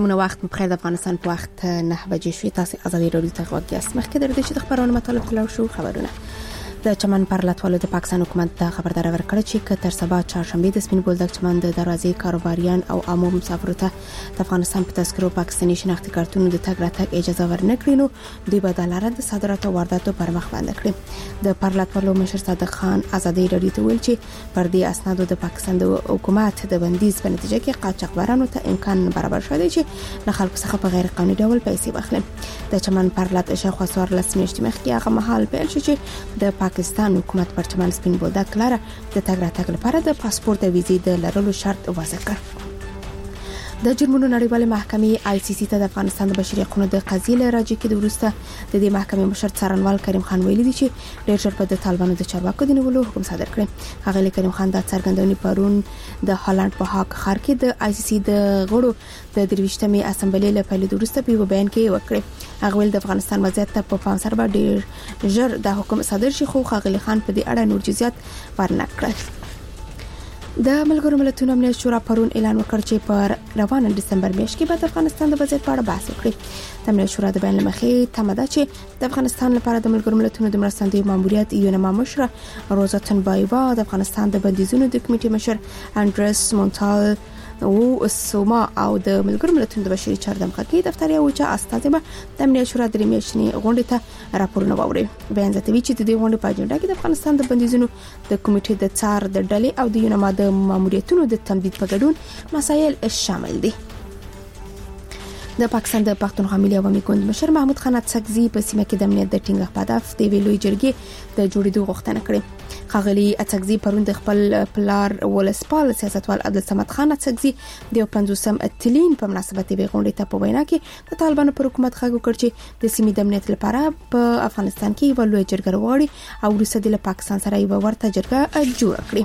سلامونه وخت مخیر د افغانستان په وخت 9 بجې شوې. تاسو آزادي رادیو ته غوږ یاست. مخکې د دې چې د خبرونو مطالب تلو شو خبرونه د چمن پر لټولو د پاکستان حکومت ته خبرداري ورکړه چې تر سبا چهارشنبه د سپین بولدک چمن د دروازې کاروباریان او عامو مسافرو ته د افغانستان په تذکرو پاکستاني شناختی کارتونو د تګ راتګ اجازه ورنکړي، نو دوی به د لارې د صادراتو او وارداتو پر مخ باندې کړي. د پر لټولو مشر صادق خان آزادي رادیو ته ویل چې پر دې اسنادو د پاکستان د حکومت د بندیز په نتیجه کې قاچاقبرانو ته امکان برابر شوی چې له خلکو څخه په غیر قانوني ډول پیسې واخلي. د چمن پر لټ شاوخوا 14 میاشتې مخکې هغه مهال پیل شو چې د پاکستان حکومت پر چمن سپین بولدک لاره د تګ راتګ لپاره د پاسپورت او ویزې د لرلو شرط وضع کړ. د جرمونو نړیوالې محکمې آی سی سی ته د افغانستان د بشري حقوقو د قضیې لراجع کې د ورسته د دې محکمې مشر څارنوال کریم خان ویلي دی چې ډېر ژر په د طالبانو د چارواکو د نیولو حکم صادر کړ. هغه کریم خان د څرګندونې پرون د هالند په هاګ ښار کې د آی سی سی د غړو د 23مې اسمبلې له پیل وروسته په بیان کې وکړ. هغه ویل د افغانستان وضعیت ته په پام سره ډېر ژر د حکم صادر شي، خو خغلی خان په دې اړه نور جزئیات ورنکړل. د ملګرو ملتونو امنیت شورا پرون اعلان وکړ چې پر روانه دسمبر میاشت کې به د افغانستان د وضعیت په اړه بحث وکړي. د امنیت شورا د بیان لمخې تمه ده چې د افغانستان لپاره د ملګرو ملتونو د مرستندوی ماموریت یونما مشر روزا تنبایبا، د افغانستان د بندیزونو د کمیټې مشر انډرس مونټال او سوما او د ملګرو ملتونو د بشري چارو د همغږي دفتر یو چې استازي به د امنیت شورا د میاشتنې غونډې ته راپورونه ووري. بیان زیاتوي چې د دې غونډې په اجنډا کې د افغانستان د بندیزونو د کمیټې د څار د ډلې او د یونما د ماموریتونو د تمدید په ګډون مسایل شامل دي. د پاکستان د پښتونخوا ملي عوامي ګوند مشر محمود خان اڅکزي په سیمه کې د امنیت د ټینګښت په هدف د ویلوي جرګې د جوړېدو غوښتنه کړې. خغلی اڅکزي پرون د خپل پلار ولسپال سیاستوال عبدالصمد خان اڅکزي د 50م اتلین په مناسبت د غونډې ته په وینا کې د طالبانو پر حکومت خغو کړ چې د سیمې د امنیت لپاره په افغانستان کې یو لوی جرګه وغوړي او وروسته د پاکستان سره یو ورته جرګه جوړ کړي.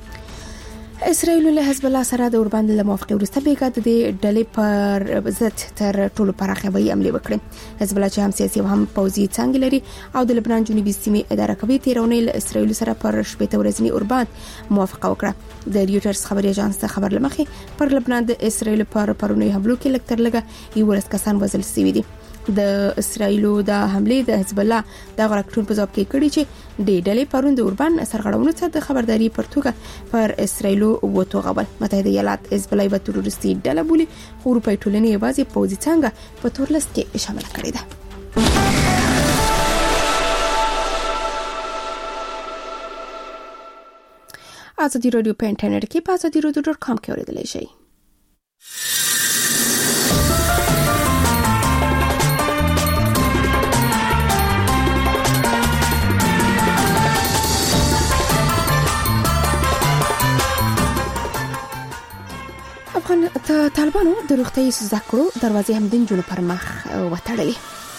اسرائیل له حزب الله سره د اوربند له موافقې وروسته بیګا د ډلې پر ضد تر ټولو پراخه وی عملي وکړي. حزب الله چې هم سیاسي او هم پوځي څنګه لري او د لبنان جنوبي سیمې اداره کوي، تیرونی له اسرائیل سره پر شپږ ورځنی اوربند موافقه وکړه. د ریوټرز خبري اژانس ته خبر لمخې پر لبنان د اسرائیل پر پرونی حملو کې لکتر لګه یو ورځ کسان وژل شوي دي. د اسرائیل د حمله د حزب الله د غړکټون په ځواب کې کړي چې د ډلې پرون د اوربان سرغړونو څخه د خبرداري پرتګه پر اسرائیل وتوغبل. متحده ایالات حزب الله یو تروریستي ډله بولي، خو اروپای ټولنې یوازې پوځي څنګه په تور لست کې شامل کړي ده. آزادي رادیو په انټرنیټ کې په azadirodio.com کې اوریدلای شئ. طالبانو د روغتیايي زده کړو دروازې هم د نجونو پر مخ وتړلې.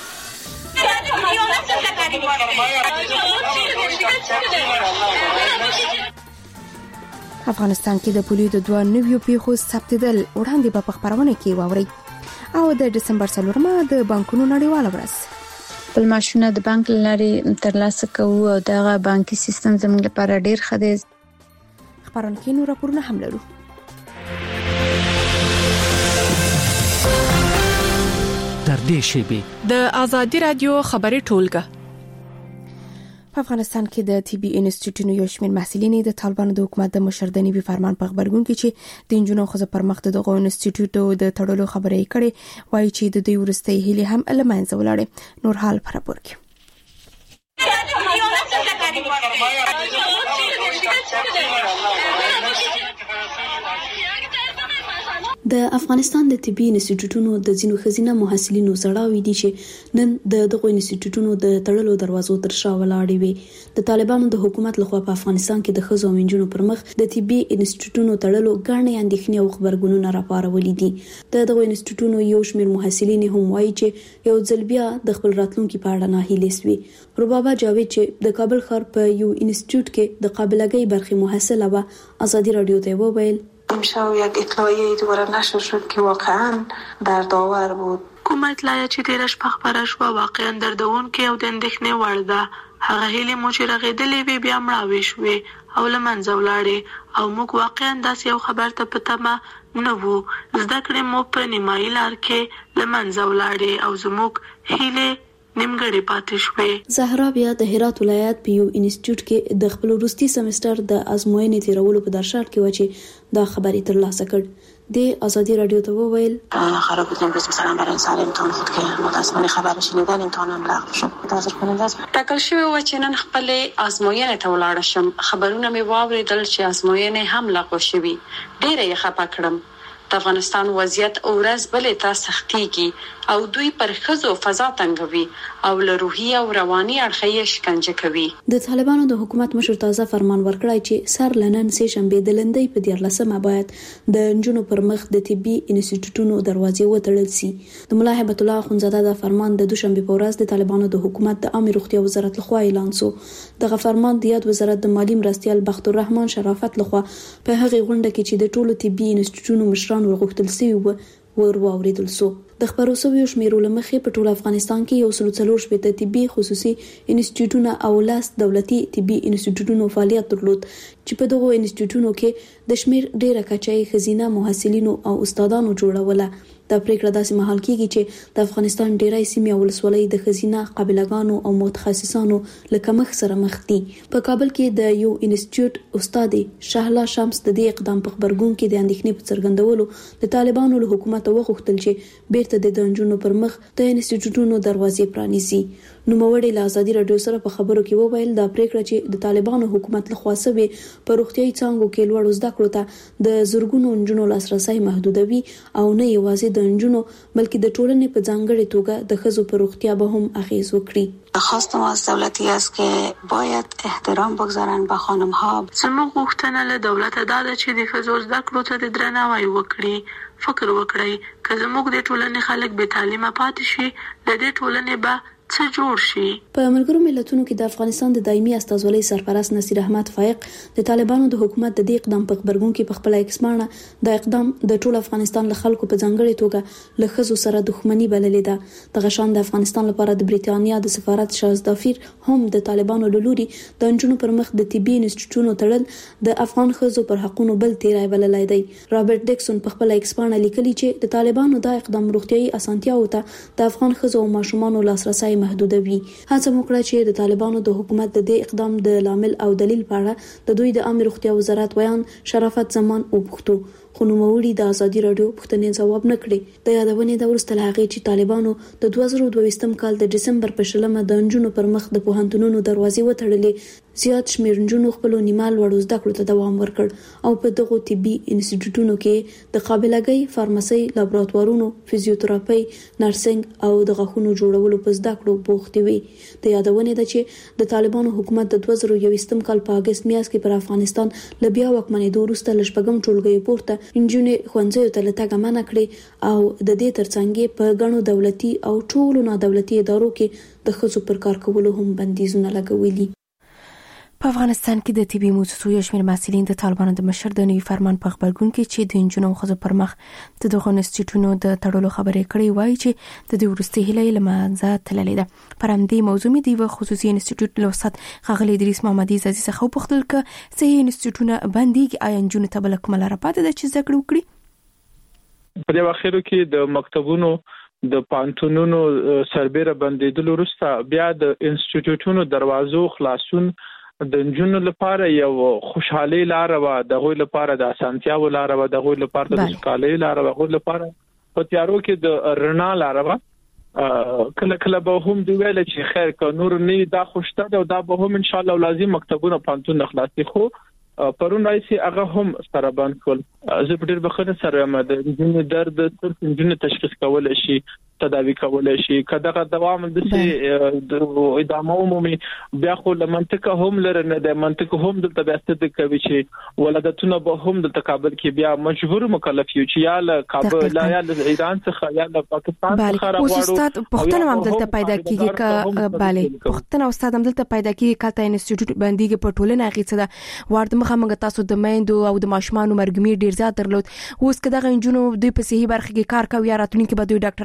افغانستان کې د پولیو د 2 نویو پیښو ثبتېدل وړاندې په خبرونه کې واوري. او د دسمبر 4 د بانکونو نړیواله ورځ بل ماشونه د بانک لاري ترلاسه کوو او دغه بانکي سیستم زموږ لپاره ډیر ښه دی. خبرونه کې نور راپورونه هم لرو. در دې شیبه د آزادي رادیو خبري ټولګه. په افغانستان کې د طبي انسټیټیوټونو یو شمېر محصلین د طالبانو د حکومت د مشردنی به فرمان په خبرګون کې چې د انجونو خو پر مخ دغه انسټیټیوټو د تړلو خبرې کړي، وایي چې د دوی ورستۍ هلي هم المنځ ولاړې. نور حال پر راپور کې د افغانستان د طبي انسټیټیوټونو د ځینو خزینه محصلینو زړاوي دي چې نن دغه انسټیټیوټونو د تړلو دروازو تر شا ولاړې وي. د طالبانو د حکومت لخوا په افغانستان کې د خزو منجونو پر مخ د طبي انسټیټیوټونو تړلو غاڼې اندېښنې او خبرګونونه راپارولې دي. دغه انسټیټیوټونو یو شمېر محصلین هم وایي چې یو ځل بیا د خپل راتلونکو په اړه ناهیلې سوي. ربابا جاوید چې د کابل ښار په یو انسټیټیوټ کې د قابلګۍ برخې محصله و آزادي رادیو ته وویل امشب یک اطلاعیه دوباره نشر شد که واقعا دردآور بود. کومه اطلاعیه چې ډیره شپه خبره شوه واقعا دردونکې او د اندېښنې وړ ده. هغه هیلې مو چې رغېدلې وې بیا مړاوې شوې او لمنځه ولاړې او موږ واقعا داسې یو خبر ته په تمه نه وو. زده کړې مو په نیمایي لار کې لمنځه ولاړې او زموږ هیلې نیمګړې پاتې شوې. زهرا بیا د هرات ولایت په یو انسټیټیوټ کې د خپل وروستي سمستر د ازموینې تیرولو په درشل کې و چې دا خبرې ترلاسه کړ. د آزادی رادیو ته وویل قرار بود امروز مثلا برای سال امتحان بود که متاسفانه خبر شنیدن امتحانم لغو شد. متاسف کننده است. ټاکل شوی و چې نن خپل ازموینې ته ولاړ شم. خبرونه مې واوریدل چې ازموینې هم لغو شوي. ډېر یې خپه کړم. د افغانستان وضعیت اورز بلې ته سختيږي او دوی پر خزو فضا تنګوي او له روحي او رواني اړخي شکنجه کوي. د طالبانو د حکومت مشر تازه فرمان ورکړی چې سر لنن سه شنبه د لندۍ په 14مه باید د انجونو پر مخ د طبي انسټیټیوټونو دروازې وتړل شي. د ملا هیبت الله اخونزاده د فرمان د دوشنبه په ورځ د طالبانو د حکومت د عامه روغتیا وزارت لخوا اعلان شو. دغه فرمان د یاد وزارت د مالی مرستيال بخت الرحمن شرافت لخوا په هغه غونډه کې چې د ټولو طبي انسټیټیوټونو مشران ورغښتل شوی ور واوریدل شو. د خبرو سویو شمیرو لمخې په ټول افغانستان کې 140 طبي خصوصي انسټیټیوټونه او لاس دولتي طبي انسټیټیوټونو فعالیت درلود چې په دغو انسټیټیوټونو کې د شمیر ډیره کچای خزینه محصلینو او استادانو جوړوله. دا پریکړه داسې مهال کېږي چې د افغانستان ډیرای سیمې او ولسوالۍ د خزینه قابلګانو او متخصصانو لکه مخ سره مخ دي. په کابل کې د یو انسټیټیوټ استاد شهلا شمس د دې اقدام په خبرګون کې د اندېښنې په څرګندولو د طالبانو له حکومت وغوښتل چې بیرته د دنجونو پر مخ د انسټیټیوټونو دروازې پرانیزي. نوموړي له آزادي رادیو سره په خبرو کې وویل دا پریکړه چې د طالبانو حکومت لخوا سوي په روغتيایي څانګو کې لوړ زده کړو ته د زورګونو انجونو لاسرسي محدودوي او نه یوازې د انجونو بلکې د ټولنې په ځانګړي توګه د ښځو په روغتیا به هم اغیز وکړي. خواستم از دولتی است که باید احترام بگذارن به خانم ها. زموږ غوښتنه له دولت دا ده چې د ښځو زده کړو ته د درناوی وکړي. فکر وکړئ که زموږ د ټولنې خلک بې تعلیمه پاتې شي د دې ټولنې به څه جوړ شي. په ملګرو ملتونو کې د افغانستان د دایمي استازولۍ سرپرست نصیر احمد فائق د طالبانو د حکومت د دې اقدام په خبرګون کې په خپل ایکسمانه د اقدام د ټول افغانستان له خلکو په ځانګړي توګه له ښځو سره دښمنی بللې ده. دغه شان د افغانستان لپاره د بریټانیا د سفارت شازدافیر هم د طالبانو له لوري د انجونو پر مخ د طبي انسټیټیوټونو تړل د افغان ښځو پر حقونو بل تیرای بللای دی. رابرټ ډیکسون په خپل ایکسمانه لیکلي چې د طالبانو د اقدام روغتيایي اسانتیاو ته د افغان ښځو او ماشومانو لاسرسي محدودوي. هڅه وکړه چې د طالبانو د حکومت د دې اقدام د لامل او دلیل په اړه د دوی د عامه روغتیا وزارت ویان شرافت زمان وپوښتو. خو نوموړي د آزادي رادیو پوښتنې ځواب نه کړي. د یادونې د وروسته له هغې چې طالبانو د 2022 کال د ډسمبر په 20 د انجونو پر مخ د پوهنتونونو دروازې وتړلې، زیات شمېر نجونو خپل نیمه لوړو زده کړو ته دوام ورکړ او په دغو طبي انسټیټیوټونو کې د قابلګۍ، فارمسي، لابراتوارونو، فزیوتراپي، نرسنګ او د غاښونو جوړولو په زده کړو بوختې وي. د یادونې ده چې د طالبانو حکومت د 2021 کال په اگست میاشت کې پر افغانستان له بیا واکمنېدو وروسته له شپږم ټولګي پورته انجونې ښوونځیو ته له تګه منع کړې او د دې ترڅنګ په ګڼو دولتي او ټولو نادولتي ادارو کې د ښځو پر کار کولو هم بندیزونه لګولي. په افغانستان کې د طبي موسسو یو شمېر محصلین د طالبانو د مشر د نوي فرمان په خبرګون کې چې د انجونو او ښځو پر مخ د دغو انسټیټیوټونو د تړلو خبرې کړې وایي چې د دې وروستي هیله له منځه تللې ده. پر همدې موضوع مې د یو خصوصي انسټیټیوټ له استاد ښاغلي ادریس محمدي عزیز څخه وپوښتل چې صحیح انسټیټیوټونه بنديږي، آیا انجونو ته بل کومه لاره پاتې ده چې زده کړې وکړي؟ په دې واخیرو کې د مکتبونو د پانتونونو سربېره بندیدل وروسته بیا د انسټیټیوټونو دروازو خلاصون د انجونو لپاره یو خوشحالي لار و، د غوي لپاره د اسانتیا و لار و، د غوي لپاره د سکالي لار و، غوي لپاره په تیارو کې د رڼا لار و. کله کله به هم دی ویل چې خیر که نور نه دا خوشته ده او دا به هم ان شاء الله لازم مکتبونه پانتون خلاصي. خو پرون راځي هغه هم سره بند کول. زه په ډېر بخښنه سره یم د انجونو درد صرف انجونو تشخیص کول شي، تداوی کول شي، کداغه دوام د ادامه عمومي بیا خو له منطقه هم لره نه د منطقه هم د تبعثت کوي چې ولادتونه به هم د تقابل کې بیا مجبور مکلف یو چې یا له کابل یا له ایران څخه یا له پاکستان څخه راوړو. استاد پښتنه هم دلته پیدا کیږي ک bale پښتنه استاد هم دلته پیدا کیږي کاته انسټیټیوټ باندې په ټولنه غیڅه ده ورته مخه تاسو د میندو او د ماشومان مرګمیر ډیر زیات درلود. اوس کداغه انجونو دوی په صحیح برخه کې کار کوي یا راتلونکي به دوی ډاکټرانه کېدل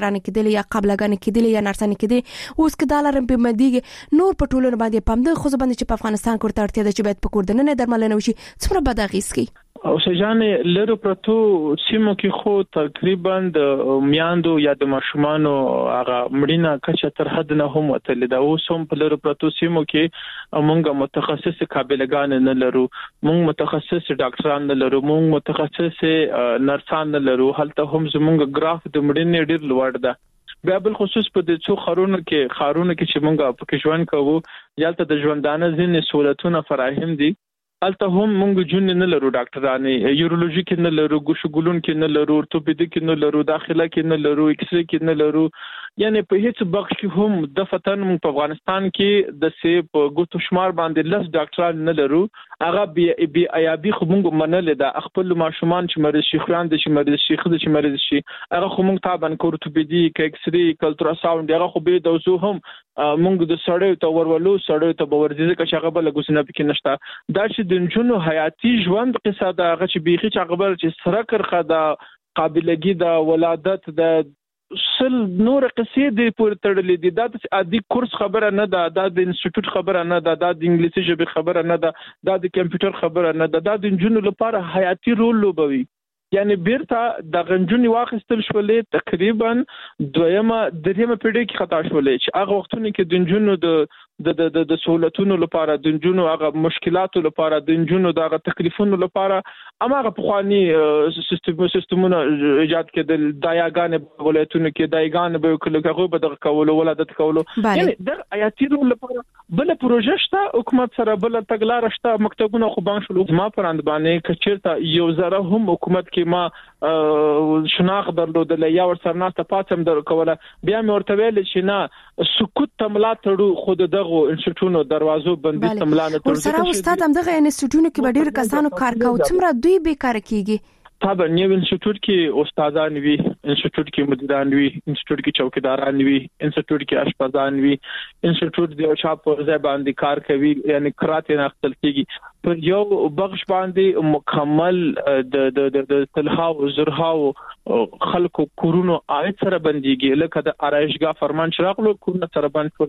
کېدل یا قبلګان کېدل یا نرسان کېدل اوس کدالرم په مدیګ نور په ټولو باندې پام د خو باندې چې په افغانستان کې ورته اړتیا ده چې باید په کوردننه درملنه وشي څومره بد اغیز کوي او سجانه لرو پرتو سیمو کې خو تقریبا د میاندو یا د ماشومانو هغه مړینه کچه تر حد نه هم وتل دا اوس هم په لرو پرتو سیمو کې موږ متخصص قابلګان نه لرو موږ متخصص ډاکټران نه لرو موږ متخصص نرسان نه لرو هلته هم زموږ ګراف د مړینې ډیر لوړ ده بیا بل خصوص په دې څو خارونو کې چې موږ په کې ژوند کوو یالته د ژوندانه ځینې سہولتونه فراهم دي الته هم موږ جون نه لرو ډاکټرانه یورولوژي کې نه لرو ګوشګولون کې نه لرو اورتوپیډیک کې نه لرو داخله کې نه لرو ایکس ری کې نه لرو یعنی په هیڅ بخش کې هم د فتن موږ په افغانستان کې د سی په ګوتو شمار باندې لس ډاکټران نه لرو هغه بي ایابي خو موږ منل د خپل ماشومان چې مریض شي خوان د چې مریض شي خد چې مریض شي هغه خو موږ تابع اورتوپیډیک ایکس ری الټراساوند هغه خو به د وسو هم موږ د سړیو ته ورولو سړیو ته باورځي چې هغه بل غوسنه پکې نشته دا چې د جنونو حياتي ژوند قصه دا هغه چې بيخي چې خبر چې سره کرخه دا قابلګي دا ولادت دا سل نور قصې د پور تړلې دي دا د عادي کورس خبره نه ده دا د انسټیټیوټ خبره نه ده دا د انګلیسي ژبې خبره نه ده دا د کمپیوټر خبره نه ده دا د جنونو لپاره حياتي رول لوبوي یعنی بیرته د غنجونی واخستل شولې تقریبا دویمه پیړۍ کې خطا شولې چې هغه وختونه کې د جنونو د سہولتونو لپاره د جنونو هغه مشکلاتو لپاره د جنونو د هغه تکلیفونو لپاره اماغه پخوانی سیستمونه ایجاد کېدل دایاګان ولایتونو کې دایګان به کله به د کولو ولادت کولو یعنی د آیاتي لپاره بل پروژه شته حکومت سره بل تګلار شته مکتبونه خو بان شلو ما پراند باندې کچیرته یو زره هم حکومت کې ما شناخ درلودل یا ور سرناسته پاتم در کوله بیا مې ورته ویل چې نه سکوت تملا تړو خود دغه انسټیټونو دروازو بندي تملا نه تړو سره استاد هم دغه انسټیټونو کې ډېر کسانو کار کوي څومره دوی به کار کوي طبعا یو انسټیټیوټ کې استادان وي انسټیټیوټ کې مدیران وي انسټیټیوټ کې چوکیداران وي انسټیټیوټ کې اشپزان وي انسټیټیوټ د چا په ځای باندې کار کوي یعنی کراته نه خپل کېږي پر یو بخش باندې مکمل د تلهاو زرهاو خلکو کورونو آیت سره بنديږي لکه د آرایشګاه فرمان شراغلو کورونه سره باندې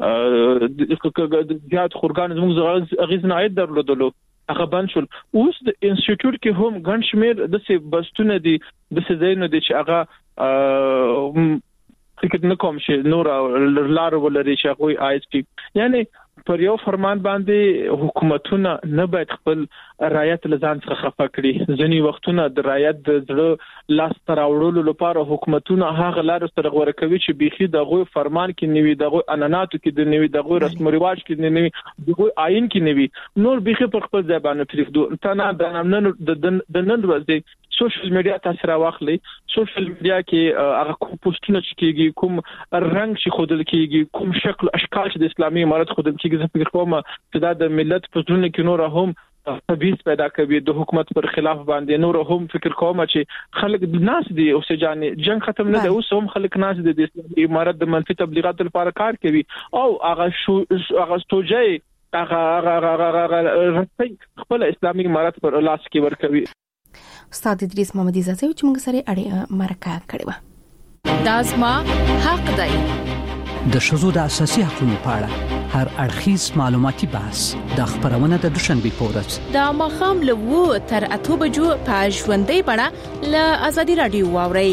زیات خورګان زموږ غیزن آیت درلودلو هغه بند شول اوس د انسټیټیوټ کې هم ګڼ شمیر د څه بستونه دي د څه ځایونه دي چې هغه فکر نه کوم چې نور لار ولري چې هغه آی اس پی یعنی پر یو فرمان باندې حکومتونه نه باید خپل رعایت لزان څخه خفه کړي ځینی وختونه د رعایت د زړه لاس تر اورولو لپاره حکومتونه هغه لار سره غوړه کوي چې بيخي دغه فرمان کې نیوي دغه اناناتو کې د نیوي دغه رسم رواج کې د نیوي دغه آئین کې نیوي نور بيخي په خپل ځای باندې پریږدو تنه د نن ورځې سوشل میډیا تاثیر واخلي سوشل میډیا کې هغه کوم پوسټونه چې کېږي کوم رنگ چې خودل کېږي کوم شکل اشکال چې د اسلامي امارت خودل کېږي زه فکر کوم چې دا د ملت په ژوند کې نور هم تبعیض پیدا کوي د حکومت پر خلاف باندې نور هم فکر کوم چې خلک ناس دي او سجانه جنگ ختم نه دی اوس هم خلک ناس دي د اسلامي امارت د منفي تبلیغات لپاره کار کوي او هغه توجه هغه خپل اسلامي امارت پر لاس کې ور کوي استاد ادریس محمدي زاده چې موږ سره اړه مرکه کړې و دازما حق دی د شذو د اساسي حقوقو په اړه هر اړخیز معلوماتي بحث د خبرونه د دوشنبه پورز د مخام له 2 تر 8 بجو په ژوندۍ بڼه له ازادي رادیو واوري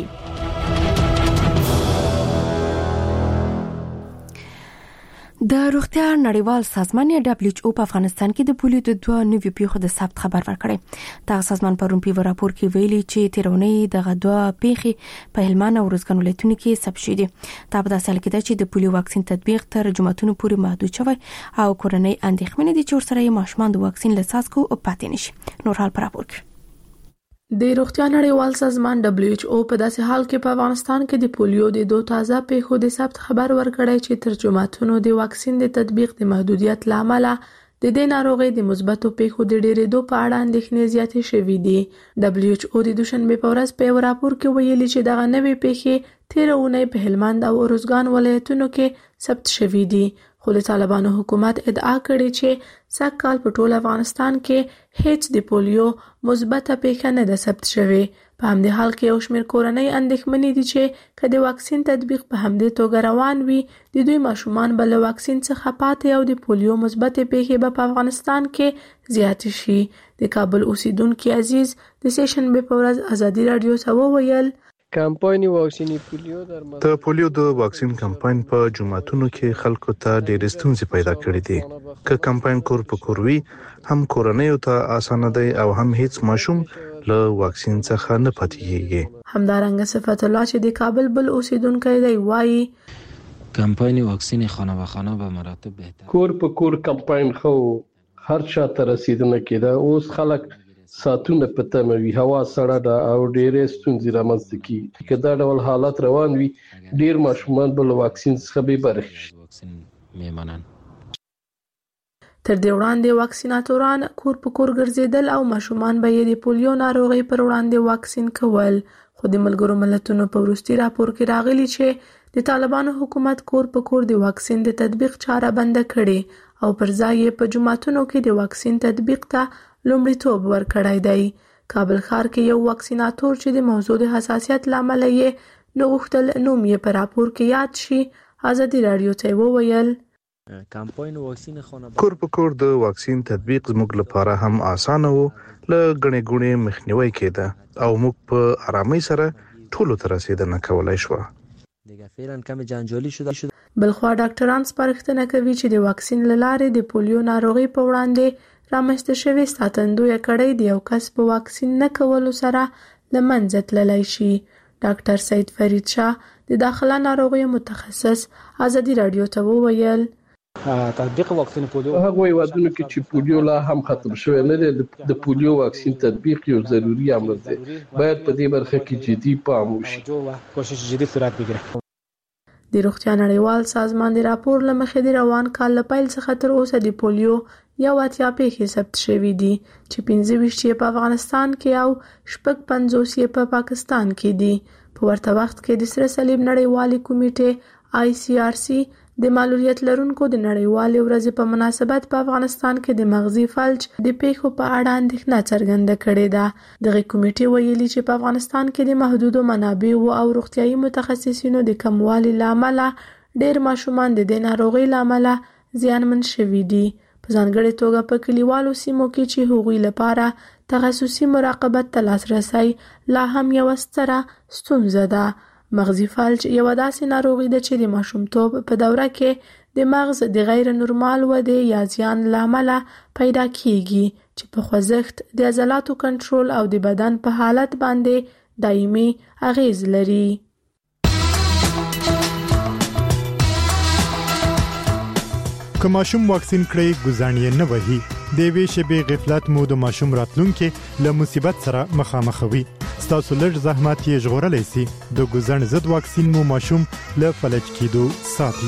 د روغتیا نړیوال سازمان WHO په افغانستان کې د پولیو د 2 نوي پیښو د ثبت خبر ورکړی دا سازمان پرون په راپور کې ویلي چې تیرونی دغه 2 پیښې په هلمند او روزګان ولایتونو کې ثبت شوې دي دا په داسې حال کې ده چې د پولیو واکسین تطبیق تر جمعتونو پورې محدود شوی او کورنۍ اندېښمنې دي چې ورسره ماشومان د واکسین له څاڅکو پاتې نشي نور حال پر راپور کې د روغتیا نړیوال سازمان WHO په داسې حال کې په افغانستان کې د پولیو د 2 تازه پیښو د ثبت خبر ورکړی چې ترجماتونو د واکسین د تطبیق د محدودیت لامل د دې ناروغي د مثبتو پیښو د ډېرېدو په اړه اندېښنې زیاتې شوې دي WHO د دوشنبه په ورځ په راپور کې ویلي چې دغه نوې پیښې تیر اونۍ په هلمند او روزګان ولایتونو کې ثبت شوې دي خو د طالبانو حکومت ادعا کړې چې سږ کال په ټول افغانستان کې هیڅ د پولیو مثبته پیښه نه ده ثبت شوې. په همدې حال کې یو شمېر کورنۍ اندېښمنې دي چې که د واکسین تطبیق په همدې توګه روان وي د دوی ماشومان به له واکسین څخه پاتې او د پولیو مثبتې پیښې به په افغانستان کې زیاتې شي. د کابل اوسیدونکي عزیز د سېشنبې په ورځ ازادي راډیو ته وویل کمپاین واکسینی پولیو د پولیو د واکسین کمپاین په جمعتونو کې خلکو ته ډېرې ستونزې پیدا کړې دي. که کمپاین کور په کور وي هم کورنیو ته اسانه دی او هم هیڅ ماشوم له واکسین څخه نه پاتې کیږي. همدارنګه صفت الله چې د کابل بل اوسیدونکی دی وایي کمپاین واکسین خانه به خانه به مراتب بهتر کور په کور کمپاین خو هر چا ته رسیدنه کېده. اوس خلک ساتونه په تمه وي، هوا سړه ده او ډېرې ستونزې رامنځته کیږي. که دا ډول حالات روان وي ډېر ماشومان به له واکسین څخه بې برخې شي. تر دې وړاندې واکسیناتوران کور په کور ګرځېدل او ماشومان به یې د پولیو ناروغۍ پر وړاندې واکسین کول. خو د ملګرو ملتونو په وروستي راپور کې راغلي چې د طالبانو حکومت کور په کور د واکسین د تطبیق چاره بنده کړي او پر ځای یې په جمعتونو کې د واکسین تطبیق ته لومړیتوب ورکړی دی. کابل ښار کې یو واکسیناتور چې د موضوع د حساسیت له امله یې نه غوښتل نوم یې په راپور کې یاد شي ازادي راډیو ته وویل کور په کور د واکسین تطبیق زموږ لپاره هم اسانه وو. له غنې غونې مخنیوي کېده او موږ په آرامۍ سره ټولو ته رسیدنه کولای شو. بلخوا ډاکټران سپارښتنه کوي چې د واکسین له لارې د پولیو ناروغۍ په وړاندې رامنځته شوې ساتندویه کړۍ د یو کس په واکسین نه کولو سره له منځه تللی شي. ډاکټر سید فرید شاه د داخله ناروغیو متخصص ازادي راډیو ته وویل تطبیق واکسین پولیو هغه وادونو کې چې پولیو لا هم ختم شوی نه دی د پولیو واکسین تطبیق یو ضروری عمل دی. باید په دې برخه کې جدي پام وشي. کوشش جدي صورت بگیره. د روغتیا نړیوال سازمان د راپور له مخې د روان کال له پیل څخه تر اوسه د پولیو 80 پیښې ثبت شوې دي چې 25 یې په افغانستان کې او 55 یې په پاکستان کې دي. په ورته وخت کې د سره صلیب نړیوالې کمیټې ICRC د معلولیت لرونکو د نړیوالې ورځې په مناسبت په افغانستان کې د مغزي فلج د پیښو په اړه اندېښنه څرګنده کړې ده. دغه کمیټې ویلي چې په افغانستان کې د محدودو منابعو او روغتیايي متخصصینو د کموالي لامل ډېر ماشومان د دې ناروغۍ لامل زیانمن شوي دي. په ځانګړې توګه په کلیوالو سیمو کې چې هغوی لپاره تخصصي مراقبت ته لاسرسی لا هم یوه ستره ستونزه ده. مغزي فلج یوه داسې ناروغي ده چې د ماشومتوب په دوره کې د مغز د غیر نورمال ودې یا زیان له امله پیدا کیږي چې په خوځښت د عضلاتو کنټرول او د بدن په حالت باندې دایمي اغیز لري. که ماشوم واکسین کړي ګزانې نه وهي د وی شبې غفلت مو د ماشوم راتلونکي له مصیبت سره مخامخوي. ستاسو لږ زحمت یې ژغورلی سي. د ګزن ضد واکسین مو ماشوم له فلج کېدو ساتي.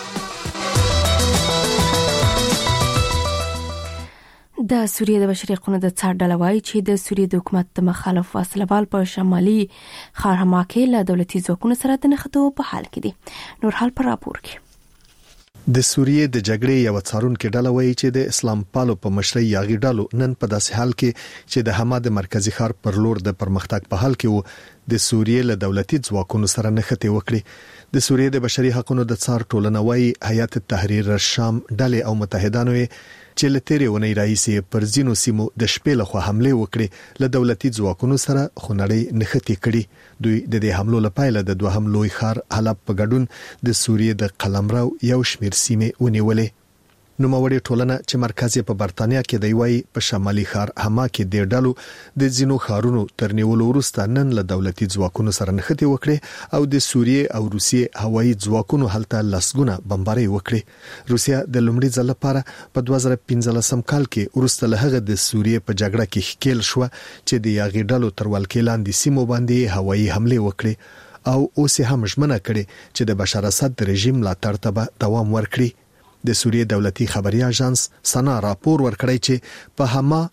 د سوریې د بشري حقوقو د څار ډله وایي چې د سوریې د حکومت د مخالف وسلوال په شمالي ښار حما کې له دولتي ځواکونو سره د نښتو په حال کې دي. نور حال پر راپور کې د سوریې د جګړې یو څارونکو ډله وایي چې د اسلام پالو په مشرۍ یاغي ډلو نن په داسې حال کې چې د حما د مرکزی ښار پر لور د پرمختګ په حال کې وو د سوریې له دولتي ځواکونو سره نښتې وکړي. د سوریې د بشري حقوقو د څار ټولنه وایي حیات التحریر الشام ډلې او متحدانو چې له تیرې ونې راهیسې پر ځینو سیمو د شپې لخوا حمله وکړي له دولتي ځواکونو سره خونړۍ نښتې کړي. دوی د دې حملو لپاره د دوهم لوی ښار حلب په ګډون د سوریې د قلمرو یو شمېر سیمې ونیولې. نوموړي ټولنه چې مرکز په برتانیا کې دی وایي په شمالي ښار حما کې د ډلو د ځینو ښارونو تر نیولو وروسته نن له دولتي ځواکونو سره نښتې وکړي او د سوریې او روسیې هوایي ځواکونو هلته لسګونه بمبارۍ وکړي. روسیا د لومړي ځل لپاره په 2015 کال کې وروسته له هغه د سوریې په جګړه کې ښکیل شو چې د یاغي ډلو تر ولکې لاندې سیمو باندې هوایي حمله وکړي او اوس هم ژمنه کړي چې د بشار اسد رژیم ملاتړ ته دوام ورکړي. د سوریې دولتي خبري اژانس سنا راپور ورکړی چې په حما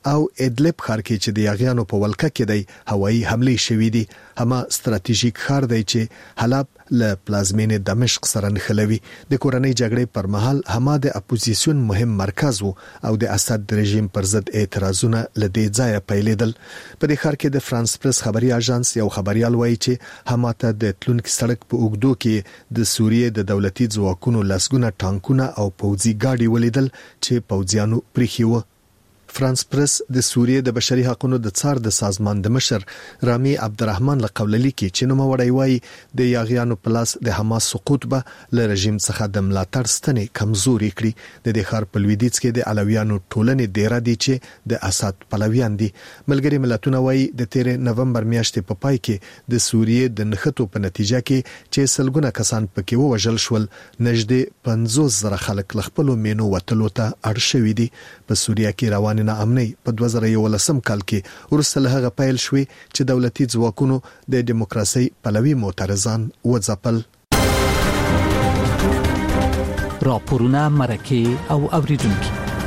او ادلب ښار کې چې د یاغیانو په ولکه کې دی هوایي حمله شوې دي. هما ستراتیژیک ښار دی چې حلب له پلازمینې دمشق سره نښلوي. د کورنۍ جګړې پر مهال هما د اپوزیسیون مهم مرکز وو او د اسد رژیم پر ضد اعتراضونه لدې ځای پیلېدل. په دې ښار کې د فرانس پریس خبري اژانس یو خبريال وایي چې هما ته د تلونکي سړک په اوګدو کې د سوریې د دولتي ځواکونو لسګونه ټانکونه او پوځي ګاډي ولیدل چې پوځیانو پریخي وو. فرانس پریس د سوریې د بشري حقوقو د څار د سازمان د مشر رامي عبدالرحمن لقوللی کې چې نو وړي وای د یاغیانو پلاس د حماس سقوط به ل رژیم څخه د ملاتړ ستنې کمزوري کړي. د دې ښار په لویدیځ کې د علویانو ټولنې ډیره دي چې د اسد پلویان دي. ملګری ملتونه وای د 13 نومبر میاشتې په پای کې د سوریې د نښتو په نتیجه کې چې سلګونه کسان پکې ووژل شول، نږدې 50,000 خلک خپل مینو وتلو ته اړ شوي دي. په سوریه کې روان ناامنۍ په 2011 کال کې ورسره هغه پیل شوې چې دولتي ځواکونو د دیموکراسي پلوي معترضان وځپل. راپورونه مرکه او اوریدونکو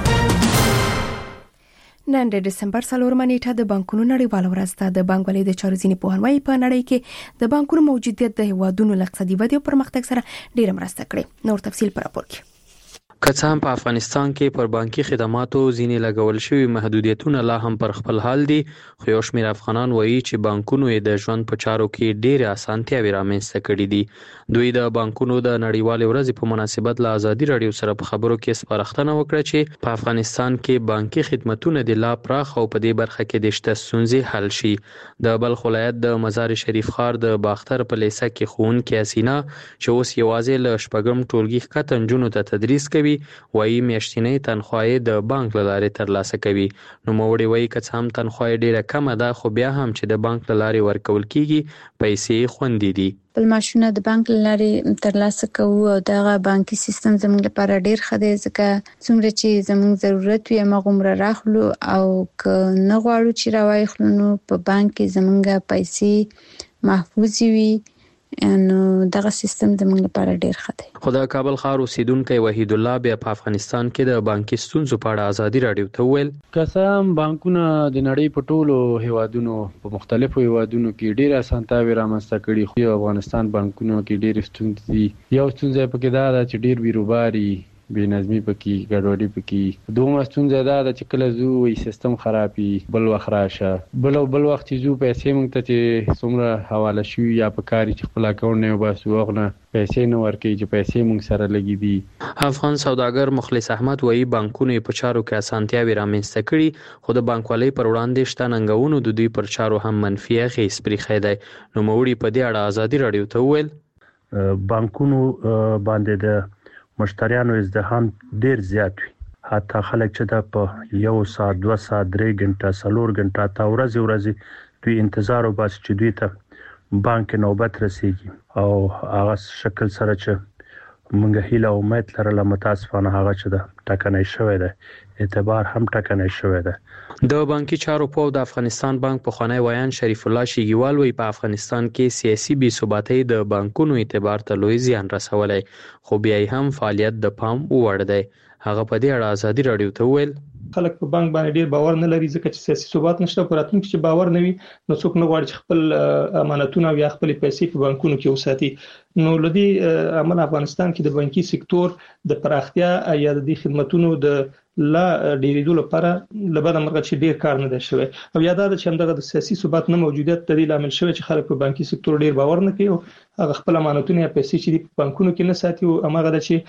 نن د دسمبر 4 نیټه د بانکونو نړیواله ورځ ده. د بانکوالۍ د چارو ځینې پوهنوي په نړۍ کې د بانکونو موجودیت د هیوادونو اقتصادي ودې او پرمختګ سره ډیره مرسته کړې. نور تفصیل پر راپور کې. که څه هم په افغانستان کې پر بانکي خدماتو ځینې لګول شوي محدودیتونه لا هم پر خپل حال دي، خو یو شمېر افغانان وایي چې بانکونو یې د ژوند په چارو کې ډېرې اسانتیاوې رامنځته کړي دي. دوی د بانکونو د نړیوالې ورځې په مناسبت له ازادي راډیو سره په خبرو کې سپارښتنه وکړه چې په افغانستان کې بانکي خدماتونه د لا پراخ او په دې برخه کې د شته ستونزې حل شي. د بلخ ولایت د مزار شریف ښار د باختر په لیسه کې ښوونکې حسینه چې اوس یوازې له شپږم ټولګي ښکته نجونو ته تدریس کوي وایي میاشتنۍ تنخواه د بانک له لارې ترلاسه کوي. نوموړې وایي که څه هم تنخواه ډیره کمه ده خو بیا هم چې د بانک له لارې ورکول کیږي پیسې خوندي دي. بل معاشونه د بانک له لارې ترلاسه کوو او دغه بانکي سیستم زموږ لپاره ډیر ښه دی ځکه څومره چې زموږ ضرورت وي هغه عمر راخلو او که نه غواړو چې راوایخلو نو په بانک کې زموږ پیسې محفوظ وي. نو دغه سیستم زموږ لپاره ډیر ښه دی. خو د کابل ښار اوسیدونکی وحید الله بیا په افغانستان کې د بانکي ستونزو په اړه ازادي راډیو ته وویل که څه هم بانکونه د نړۍ په ټولو هیوادونو په مختلفو هیوادونو کې ډیر اسانتیاوې رامنځته کړي، خو افغانستان بانکونو کې ډیر ستونزې دي. یو ستونزه پکې دا ده چې ډیر بیروباري بې نظمي پکې ګډوډي پکې. دومره ستونزه دا ده چې کله زو وي سیستم خرابي بل وخت راشه بل وخت چې زو پیسې مونږ ته چې څومره حواله شي یا په کاري چې خپل اکاونټ نه وباسو وغنه پیسې نه ورکړي چې پیسې مونږ سره لګي دي. افغان سوداګر مخلص احمد وایي بانکونه په چارو کې اسانتیاوې رامنځته کړي خو د بانکوالۍ پر وړاندې شته ننګونو د دوی پر چارو هم منفي اغېز پرېښی دی. نوموړي په دې اړه ازادي راډیو ته وویل بانکونو باندې د مشتریانو ازدحام ډیر زیات وي، حتی خلک چې دا په 1 ساعت 2 ساعت 3 غنټه 4 غنټه تا ورځي دوی انتظار وباسي چې دوی ته بانک نوبت رسیږي او هغه شکل سره چې موږ هیله او امید لرله متاسفانه هغه چې دا ټکنۍ شوې ده اعتبار هم ټکنۍ شوې ده. د بانکي چارو په د افغانستان بانک پخوانی ویان شریف الله شیګیوال وی په افغانستان کې سیاسي بې ثباتۍ د بانکونو اعتبار ته لوی زیان رسولی خو بیا هم فعالیت د پام وړ دی. هغه په دې اړه ازادي راډیو ته وویل خلک په بانک باندې ډیر باور نه لري ځکه چې سیاسي ثبات نشته. په راتلونکي کې باور نه وي نو څوک نه غواړي چې خپل امانتونه یا خپل پیسې په بانکونو کې وساتي. نو لدی عمل افغانستان کې د بانکي سکتور د پراختیا یا د خدماتونو د لا ډیریدو لپاره لبدا مرغه چې ډیر کار نه دی شوی او یاد ده چې همدغه د سیاسي ثبات نه موجودیت د دې لامل شوی چې خلک په بانکي سکتور ډیر باور نه کوي او هغه خپل امانتونه یا پیسې چې په بانکونو کې نه ساتي او هغه د چې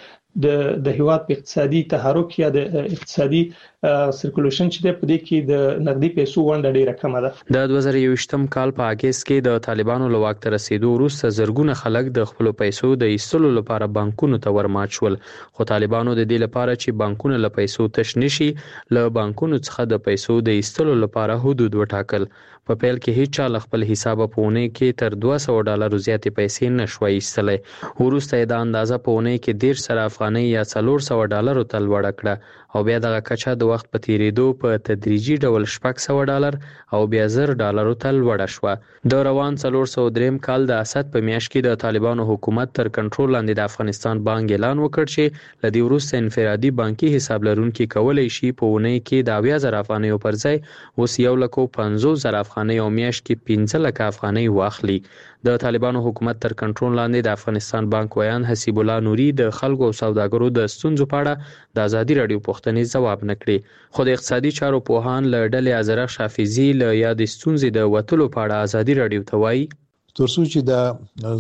د هیواد په اقتصادي تحرک یا د اقتصادي سرکولیشن چې په دې کې د نقدي پیسو ونډه ډیره کمه ده. د 2021م کال په اگست کې د طالبانو له واک ته رسیدو وروسته زرګونه خلک د خپل پیسو د ایستلو لپاره بانکونو ته ورمات شول، خو طالبانو د دې لپاره چې بانکونه له پیسو تش نشي له بانکونو څخه د پیسو د ایستلو لپاره حدود وټاکل. په پیل کې هیڅ چا خپل حساب په ونه کې تر $200 زیاتې پیسې پیسې نشوي ایستلی. وروسته یې دا اندازه په اونۍ کې 13 افغانۍ یا $400 ته لوړه کړه او بیا دغه کچه د وخت په تیریدو په تدریجي ډول $600 او بیا $1000 ته لوړه شوه. د روان 403 کال د اسد په میاشت کې د طالبانو حکومت تر کنټرول لاندې د افغانستان بانک اعلان وکړ چې له دې وروسته انفرادي بانکي حساب لرونکي کولی شي په اونۍ کې د 80,000 افغانیو پر ځای اوس 150,000 افغانۍ او میاشت کې 15,00,000 افغانۍ واخلي. د طالبانو حکومت تر کنټرول لاندې د افغانستان بانک ویان حسیب الله نوري د خلکو او سوداګرو د ستونزو په اړه د ازادي راډیو پوښتنې ځواب نه کړي، خو د اقتصادي چارو پوهان له ډلې ازرق حافظي له یادې ستونزې د وتلو په اړه ازادي راډیو ته وایي تر څو چې د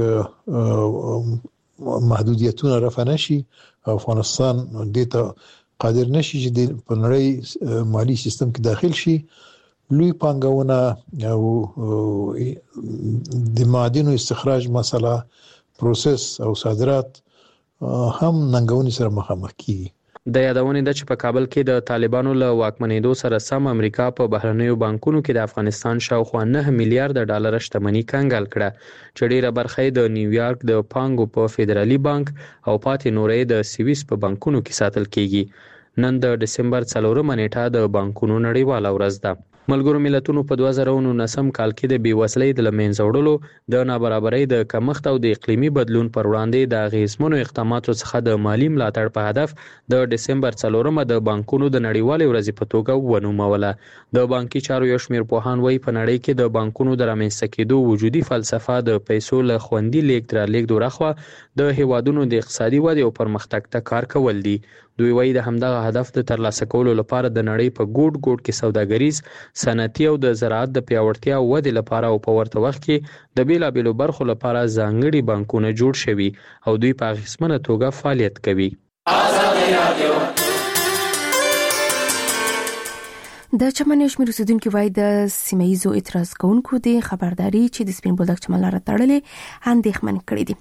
زمونږ محدودیتونه رفع نشي افغانستان دې ته قادر نشي چې په نړۍ مالی سیستم کې داخل شي، لوی پانګونه او د معادنو استخراج مسله پروسس او صادرات هم ننګونې سره مخامخ کیږي. د یادونې ده چې په کابل کې د طالبانو له واکمنېدو سره سم امریکا په بهرنیو بانکونو کې د افغانستان شاوخوا $9 میلیارډ شتمنۍ کنګال کړه چې ډیره برخه د نیویارک د پانګو په فدرالي بانک او پاتې نورې د سویس په بانکونو کې ساتل کیږي. نن د دسمبر 4 نیټه د بانکونو نړیواله ورځ ده. ملګرو ملتونو په 2019 کال کې د بیوزلۍ د لمنځه وړلو د نابرابرۍ د کمښت او د اقلیمي بدلون پر وړاندې د اغیزمنو اقداماتو څخه د مالی ملاتړ په هدف د دسمبر 4 د بانکونو د نړیوالې ورځې په توګه ونوموله. د بانکي چارو یو شمېر پوهان وایي په نړۍ کې د بانکونو د رامنځته کېدو وجودي فلسفه د پیسو له خوندي لیږد رالېږد ورهخوا د هیوادونو د اقتصادي ودې او پرمختګ ته کار کول دي. دوی وایي د همدغه هدف د ترلاسه کولو لپاره د نړۍ په ګوټ ګوټ کې سوداګریز، صنعتي او د زراعت د پیاوړتیا او ودې لپاره او په ورته وخت کې د بیلابیلو برخو لپاره ځانګړي بانکونه جوړ شوي او دوی په اغیزمنه توګه فعالیت کوي. د چمن یو شمېر اوسیدونکو وایي د سیمه‌ییزو اعتراض کوونکو د خبرداري چې د سپین بولدک چمن لاره تړلې اندېښمن کړي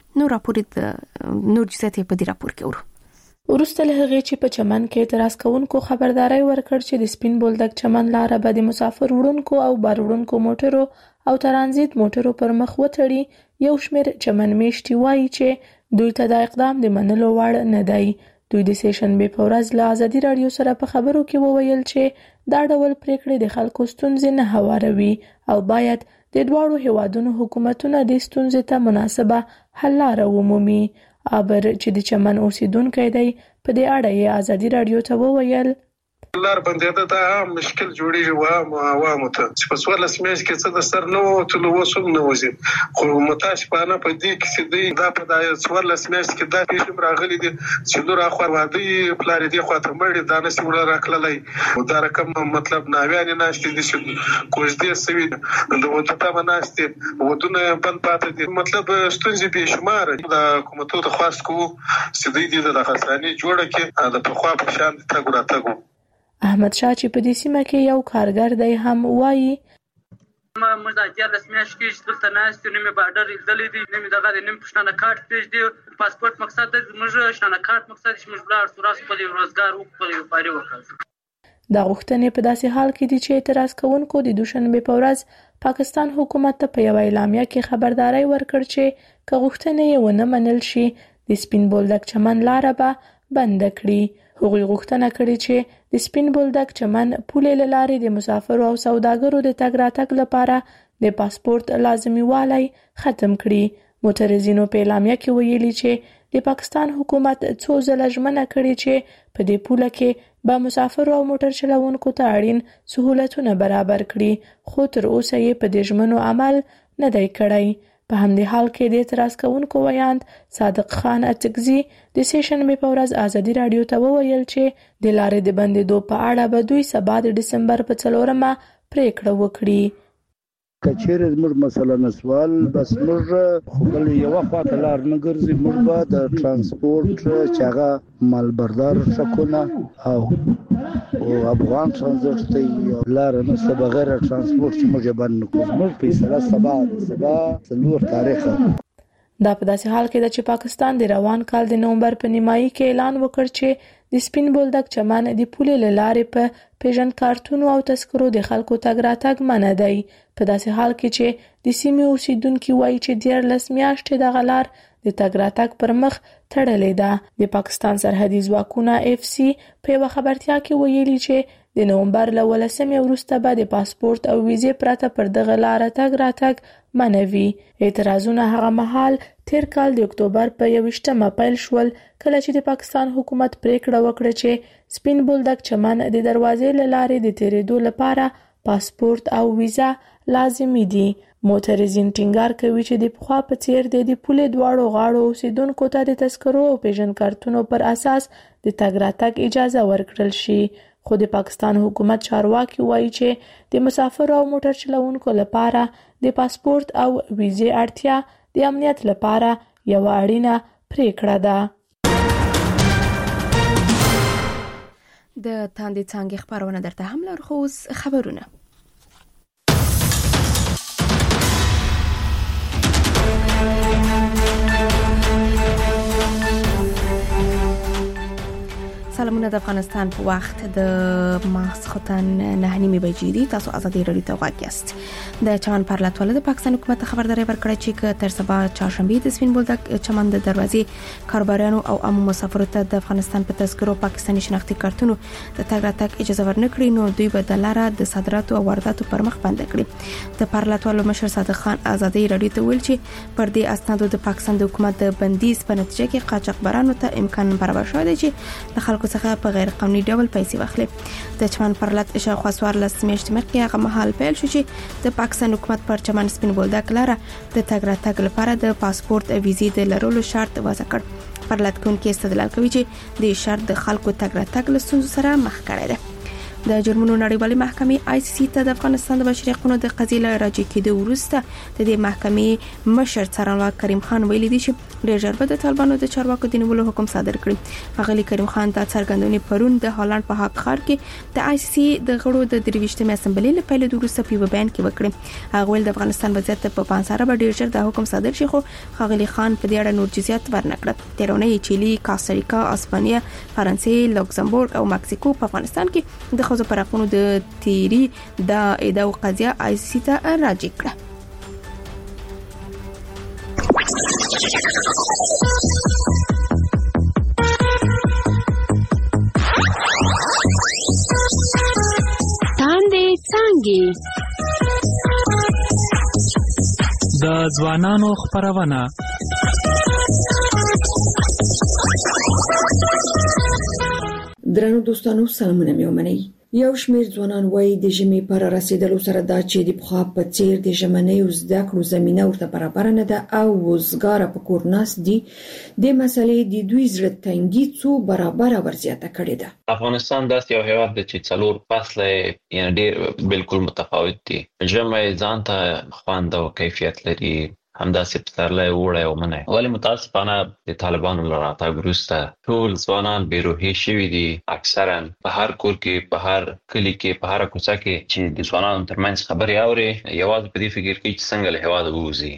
دي. نور جزئیات په دې راپور کې ورو. ورسته له هغې چې په چمن کې اعتراض کوونکو خبرداري ورکړ چې د سپین بولدک چمن لاره به د مسافر وړونکو او بار وړونکو موټرو او ترانزیت موټرو پر مخ وتړي، یو شمېر چمن میشتي وایي چې دوی ته دا اقدام د منلو وړ نه دی. دوی د سېشنبې په ورځ له ازادي راډیو سره په خبرو کې وویل چې دا ډول پریکړې د خلکو ستونزې نه هواروي او باید د دواړو هیوادونو حکومتونه د ستونزې ته مناسبه حل لاره ومومي. ابر چې د چمن اوسیدونکی دی په دې اړه یې ازادي راډیو ته وویل لار بندیده دا مشکل جوړیږي و عوامو ته چې په 14 میاشت کې څه د سر نو تلو وسوم نه وځي، خو متاسفانه په دې کې چې دی دا په 14 میاشت کې دا پیښه راغلي دي چې نور اخر وادي پلان دي خو ته مړ دا نس وړ راکللای دا رقم مطلب ناویان ناشته دي چې کوژدې سوي د وټه باندې ودونه بند پاتې دي، مطلب ستونزې به شمار د حکومتو ته خاص کو چې دوی د خسراني جوړه کې د په خوا په شان ته ګراتګو. احمد شاه چې په دې سیمه کې یو کارګر دی هم وایي موږ د 14 میاشت کې دلته ناست یو نیمه بارډر لیدلې دي، نیمه دغه نیم پښتنه کارت پیژ دی پاسپورت مقصد د موږ شنه کارت مقصد چې موږ بلار سوراس په روزګار وکړو لپاره وکړو. دا غوښتنې په داسې حال کې دي چې اعتراض کوونکو د دوشنبه په ورځ پاکستان حکومت ته په یو اعلامیه کې خبرداري ورکړ چې که غوښتنې یې ونه منل شي د سپین بولدک چمن لاره به بند کړي. هغوی غوښتنه کړې چې د سپین بولدک چمن پولې له لارې د مسافرو او سوداګرو د تګ راتګ لپاره د پاسپورت لازمي والی ختم کړي. معترضینو په اعلامیه کې ویلي چې د پاکستان حکومت څو ځله ژمنه کړې چې په دې پوله کې به مسافرو او موټر چلوونکو ته اړین سهولتونه برابر کړي، خو تر اوسه یې په دې ژمنو عمل نه دی کړی. په همدې حال کې د اعتراض کوونکو ویاند صادق خان اڅکزي د سېشنبې په ورځ ازادي راډیو ته وویل چې د لارې د بندېدو په اړه به دوی سبا د دسمبر په 4 پریکړه وکړي. کچېرې زموږ مثلا سوال بس موږ خو بل یو خواته لار نه ګرځي، موږ به د ترانسپورت چې هغه مالبردار شکونه او افغان ترانزیت ته لار نه څه بغیر ترانسپورت چې موږ باندې کوو موږ په سبا 3 تاریخ. دا په داسې حال کې ده چې پاکستان د روان کال د نومبر په نیمایي کې اعلان وکړ چې د سپین بولدک چمن د پولې له لارې په پیژن کارتونو او تذکرو د خلکو تګ راتګ منع دی. په داسې حال کې چې د سیمې اوسیدونکو وایي چې 14 میاشتې د غلار د تګ راتګ پر مخ تړلې ده. د پاکستان سرحدي ځواکونه FC په یو خبرتیا کې ویلي چې د نومبر له 18 وروسته به د پاسپورت او ویزې پرته پر دغه لار تګ راتګ منوي. اعتراضونه هغه مهال تیر کال د اکتوبر په 21مه پیل شول کله چې د پاکستان حکومت پریکړه وکړه چې سپین بولدک چمن د دروازې له لارې د تیریدو لپاره پاسپورت او ویزا لازمي دي. معترضین ټینګار کوي چې د پخوا په څیر د پولې دواړو غاړو اوسیدونکو ته د تذکرو او پیژن کارتونو پر اساس د تګ راتګ اجازه ورکړل شي. خو د پاکستان حکومت چارواکي وایي چې د مسافرو او موټر چلوونکو لپاره د پاسپورت او ویزې اړتیا د امنیت لپاره یو اړینه پریکړه ده. د تاندې څنګه خبرونه درته هم لرو خو خبرونه سلامونه د افغانستان په وخت د ماسختن 9:30 بجې دي. تاسو ازادي رادیو ته غواړئ یاست. د چمن پارلاتواله د پاکستان حکومت خبرداري ورکړه چې تر سبا چهارشنبه د سپین بولدک چمن د دروازې کاروبارانو او عامو مسافرو ته د افغانستان په تذکرو پاکستاني شناختی کارتونو د تګ راتګ اجازه ورنکړي نو دوی به د لاره د صادراتو او وارداتو پر مخ بند کړي. د پارلاتوالو مشر صادق خان ازادي رادیو ته ویل چې پر دې اسنادو د پاکستان د حکومت د بندیز په نتیجه کې قاچاقبرانو ته امکان برابر شوی دی چې د خلکو څخه په غیر قانوني ډول پیسې واخلي. د چمن پرلط شاوخوا 14 میاشتې مخکې هغه مهال پیل شو چې د پاکستان حکومت پر چمن سپین بولدک لاره د تګ راتګ لپاره د پاسپورت او ویزې د لرلو شرط وضع کړ. پرلط کون کې استدلال کوي چې د شرط د خلکو تګ راتګ له ستونزو سره مخ کړی دی. د جرمونو نړیوالې محکمې ICC ته د افغانستان د بشري حقوقو د قضیې له راجع کېدو وروسته د دې محکمې مشر څارنوال کریم خان ویلي دی چې ډېر ژر به د طالبانو د چارواکو د نیولو حکم صادر کړي. اغلی کریم خان ته څرګندونې پرون د هالند په حق خار کې د ICC د غړو د 23مې اسمبلې له پیل وروسته په بیان کې وکړي. هغه ویل د افغانستان وضعیت په پانسره به ډېر ژر د حکم صادر شي خو اغلی خان په دې اړه نور جزئیات ورنکړه. تیرونه چیلي، کاستاریکا، اسپانیا، فرانسې، لوکزمبورګ او مکسیکو په افغانستان کې د خزو پر حقوقو د تیری د ادعا قضیه ICC ته راجع کړه. تاندې څنګه د ځوانانو خبرونه درنو دوستانو سلامونه مې ومنئ. یو شمېر ځوانان وایي د ژمي پر رسیدلو سره دا چې د پخوا په څیر د ژمنۍ زده کړو زمينه ورته برابر نه ده او وزګار په کور ناس دي د مسلې د دوی زړه تنګي څو برابر ورزياته کړې ده. افغانستان داسې یو هیواد دی چې څلور فصله یعنی ډېر بالکل متفاوت دي. ژمي ځان ته خوند او کیفیت لري، همداسې پسرلی، اوړی او منی. ولی متاسفانه د طالبانو له راتګ وروسته ټول ځوانان بېروحي شوي دي. اکثرا په هر کور کې، په هر کلي کې، په هر کوڅه کې چې د ځوانانو ترمنځ خبرې اوري یوازې په دې فکر کوي چې څنګه له هېواده ووځي.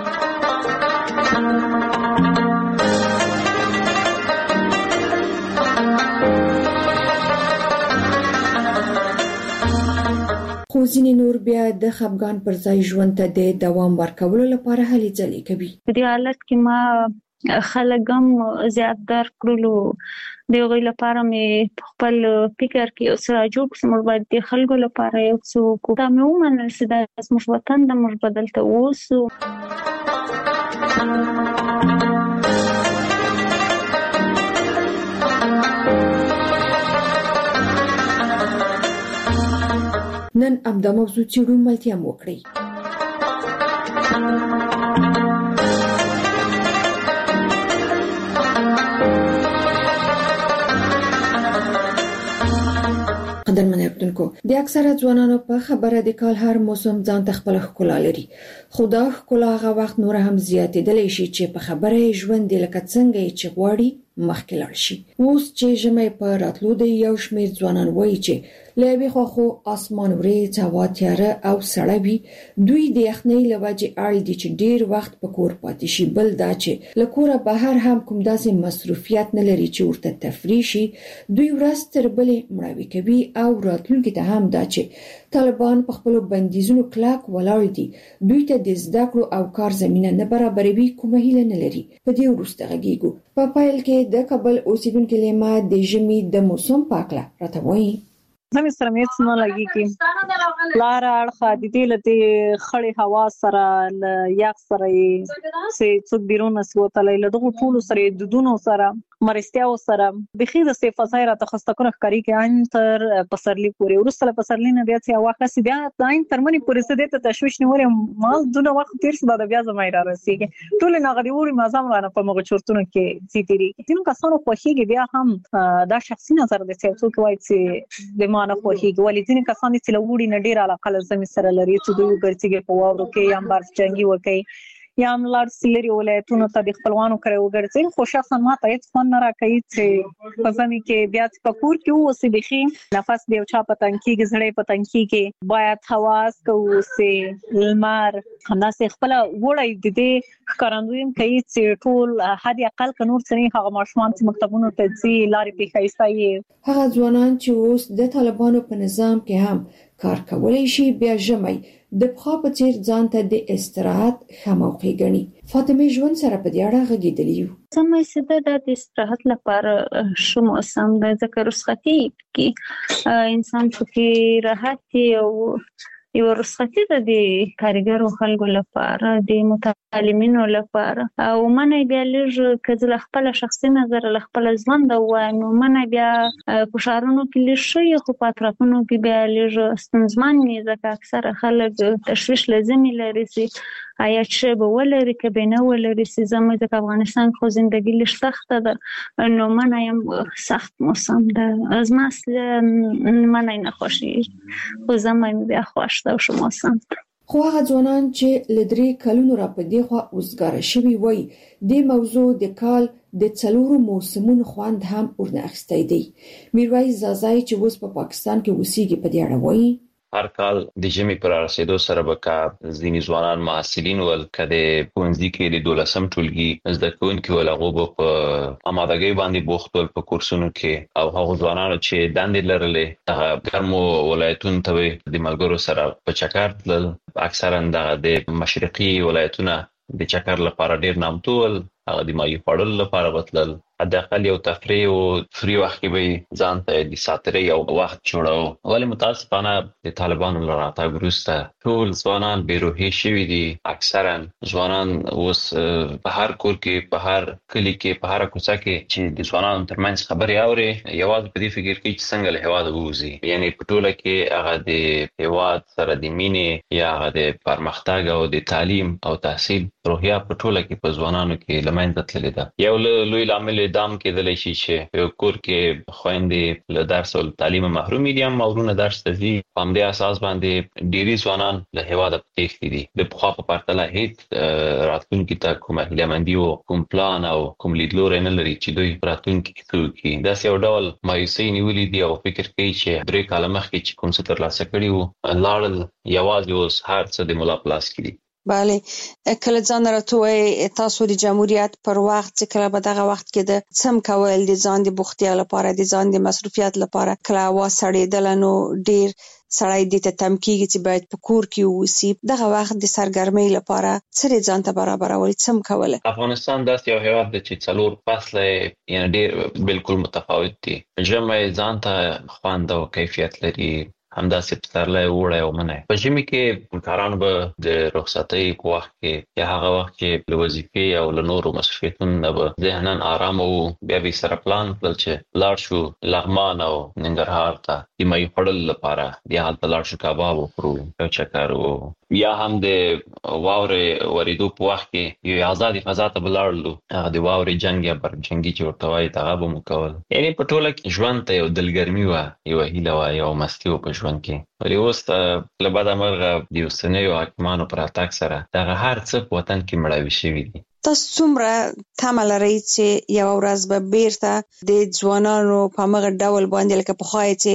خو ځینې نور بیا د خپګان پر ځای ژوند ته د دوام ورکولو لپاره هلې ځلې کوي. په دې حالت کې ما خلګم زیات در کړلو د غوړي لپاره مې خپل فکر کې اوسه جوړ کوم باید د خلکو لپاره یو څه کوم مې ومنل چې د اسمش وطن د مش بدلته ووسو. نن امدا موضوع چیرون ملتیا موکړي. قدرمن اردوونکو د اکثره ځوانانو په خبره د کال هر موسم ځان ته خپل ښکلا لري. خدا ښکلا هغه وخت نور هم زیاتېدلی شي چې په خبره ژوند لکه څنګه چې غواړي مخکې لاړ شي. اوس چې ژمي په راتلو دی یو شمېر ځوانان وایي چې لوي خو اسمان وریځ هوا تیاره او سړه وي دوی د یخنۍ لوجه اړ دي چې ډیر وخت په کور پاتې شي بل دا چې لکوره بهر هم کوم داسې مصروفیت نه لري چې ورته تفریح شي دوی ورځ تر بلې مړاوي کوي او راتلونکي ته هم دا چې طالبان په خپل بندیزونو کلاک ولاړ دي دوی ته د زده کړو او کار زمينه نه برابروي کومه هیله نه لري په دې وروسته غږیږو په پایل کې د کابل اوسیدونکو لیما د ژمي د موسم پاکله راته وایي زمي سره مې څه نه لګي کې لار اړخه د دې لته خړې هوا سره یخ سره سي څوک بیرون وسوتلې له دغه ټول سره د دونو سره مرستیاو سره بخي د صفه ظاهره تخصصونه ښکاری کې عین تر پسرلی پورې ورسره پسرلی نه بیا چې واخه سي بیا عین ترمنې پورې سده ته تشويش نه ورې مال دونه وخت تیر څه د بیا زما را رسیږي ټول نه غدي وړي مازم رانه په مغه چورتونو کې زیاتري تینو کسانو خوښيږي بیا هم دا شخصي نظر د څوک وایي چې د مانه خوښيږي ولې ځینې کسان چې لوړي نه ډیر علاقه لزمي سره لري چې دوی ګرځي په واورو کې یا بار جنگي وکي یا ملار سلري ولایتونو ته د خپلوانو کړو وګرځي خو شخصا ما ته هیڅ فن نه راکړي چې په ځمې کې بیا په کور کې اوسې بخي نفس دی او چا پتن کې غړې پتن کې باید حواس کوسه لمر همداسې خپل وړي د دې کارندویم کوي چې ټول حد اقل کنور سني هغه ماشومان چې مکتبونو ته ځي لارې پیښایستای هغه ځوانان چې اوس د طالبانو په نظام کې هم کار کولای شي بیا ژمي د پخوا په څیر ځان ته د استراحت خموقي غني فاطمه ژوند سره په دې اړه غږیدلی سمې سده د استراحت لپاره شوم سم د ذکر رخصتي کې انسان پکې راحت او یو رخصتي د کارګرو خلکو لپاره د متعلمینو لپاره او منه بیا لږ کله خپل شخصي نظر خپل ژوند او نو منه بیا په شهرونو کې لږ شي خو په اطرافونو کې بیا لږ ستونزمن نه ځکه اکثره خلک تشويش لازمي لري سي آیا چې به ولري کبه نه ولري سي زموږ د افغانستان خو ژوندۍ لږ سخت ده نو منه يم سخت موسم ده از مسله منه نه خوشي خو زموږ بیا خوش ده شو موسم خو هغه ځوانان چې لدري کلونو را پدې خو اوسګار شوی وای د موضوع د کال د څلورو موسمونو خوند هم ورناخستې دی میرویس زازای چې اوس په پاکستان کې اوسېږي په دې اړه وایي هر کال د ژمي پر رسیدو سره به ځینې ځوانان محصلین ول کده پونځي کې د 12م ټولګي زده کوونکي ول هغه په آمادګۍ باندې بوخت ول په کورسونو کې او هغه ځوانان چې دندې لرلې هغه ګرمو ولایتونو ته د ملګرو سره په چکر تل اکثرا د مشرقي ولایتونو د چکر لپاره ډیر نامتو ول هغه د مایي پړل لپاره وتل حداقل یو تفریح او فری وخت کې به ځان ته د ساتري یو وخت جوړاو ولې متاسفانه د طالبانو لراته ګروسته ټول ځوانان بیروهي شوي دي اکثرا ځوانان اوس په هر کور کې په هر کلی کې په هر کوڅه کې چې د ځوانانو ترمنځ خبري اوري یوازې په دې فکر کې چې څنګه له هواد ووزي یعنی په ټوله کې هغه د هواد سره د مینې یا هغه د پرمختګ او د تعلیم او تحصیل روحیه په ټوله کې په ځوانانو کې لمنځه تللې ده یو لوی عامل دام کېدلی شي چې یو کور کې خويندې له درس او تعلیم محروم دي هم مورونه درس ته ځي په همدې اساس باندې ډېری ځوانان له هیواده تښتي دي د پخوا په پرتله هیڅ راتلونکي ته کومه هیله‌مندي او کوم پلان او کوم لیدلوري نه لري چې دوی راتلونکي کې دا یو ډول مایوسي نیولې دي او فکر کوي چې درې کاله مخکې چې کوم څه ترلاسه کړي وو لاړل یوازې اوس هر څه د مولا پلاس کړي بله کله ځان راټوي تاسو د جمهوریت پر وخت چې کله به دغه وخت کې د سم کول د ځان د بوختیا لپاره د ځان د مصرفیت لپاره کله وا سړېدل نو ډیر سړی د تمکیږي چې باید په کور کې وسی دغه وخت د سرګرمۍ لپاره څه ځان ته برابرول سم کوله افغانستان داسې یو هیواد دی چې څلور فصله یعنی ډیر بالکل متفاوت دي ژمي ځان ته خوند او کیفیت لري همداسې پسرلی وړی او منی په ژمي کې کارانو به د رخصتۍ په وخت کې یا هغه وخت چې له وظیفې او له نورو مسؤلیتونو نه به ذهنا آرام وو بیا به سره پلان کړل چې لاړ شو لغمان او ننګرهار ته د مایي خوړل لپاره بیا هلته لاړ شو کباب وخورو یو چکر وو یا هم د واورې ورېدو په وخت کې یو آزادي فضا ته بلاړلو هغه د واورې جنگ یا برجنګي چې ورته وایي هغه به مو کول یعنی په ټوله کې ژوند ته یو دلګرمي وه یو هیله وه یو مستي وه په ژوند کې ولې اوس له بده مرغه د اوسنیو حاکمانو په راتګ سره دغه هر څه په وطن کې مړاوي شوي دي تاسو څومره تمه لرئ چې یو ورځ به بیرته د ځوانانو په مغه ډول باندې لکه په خوای چې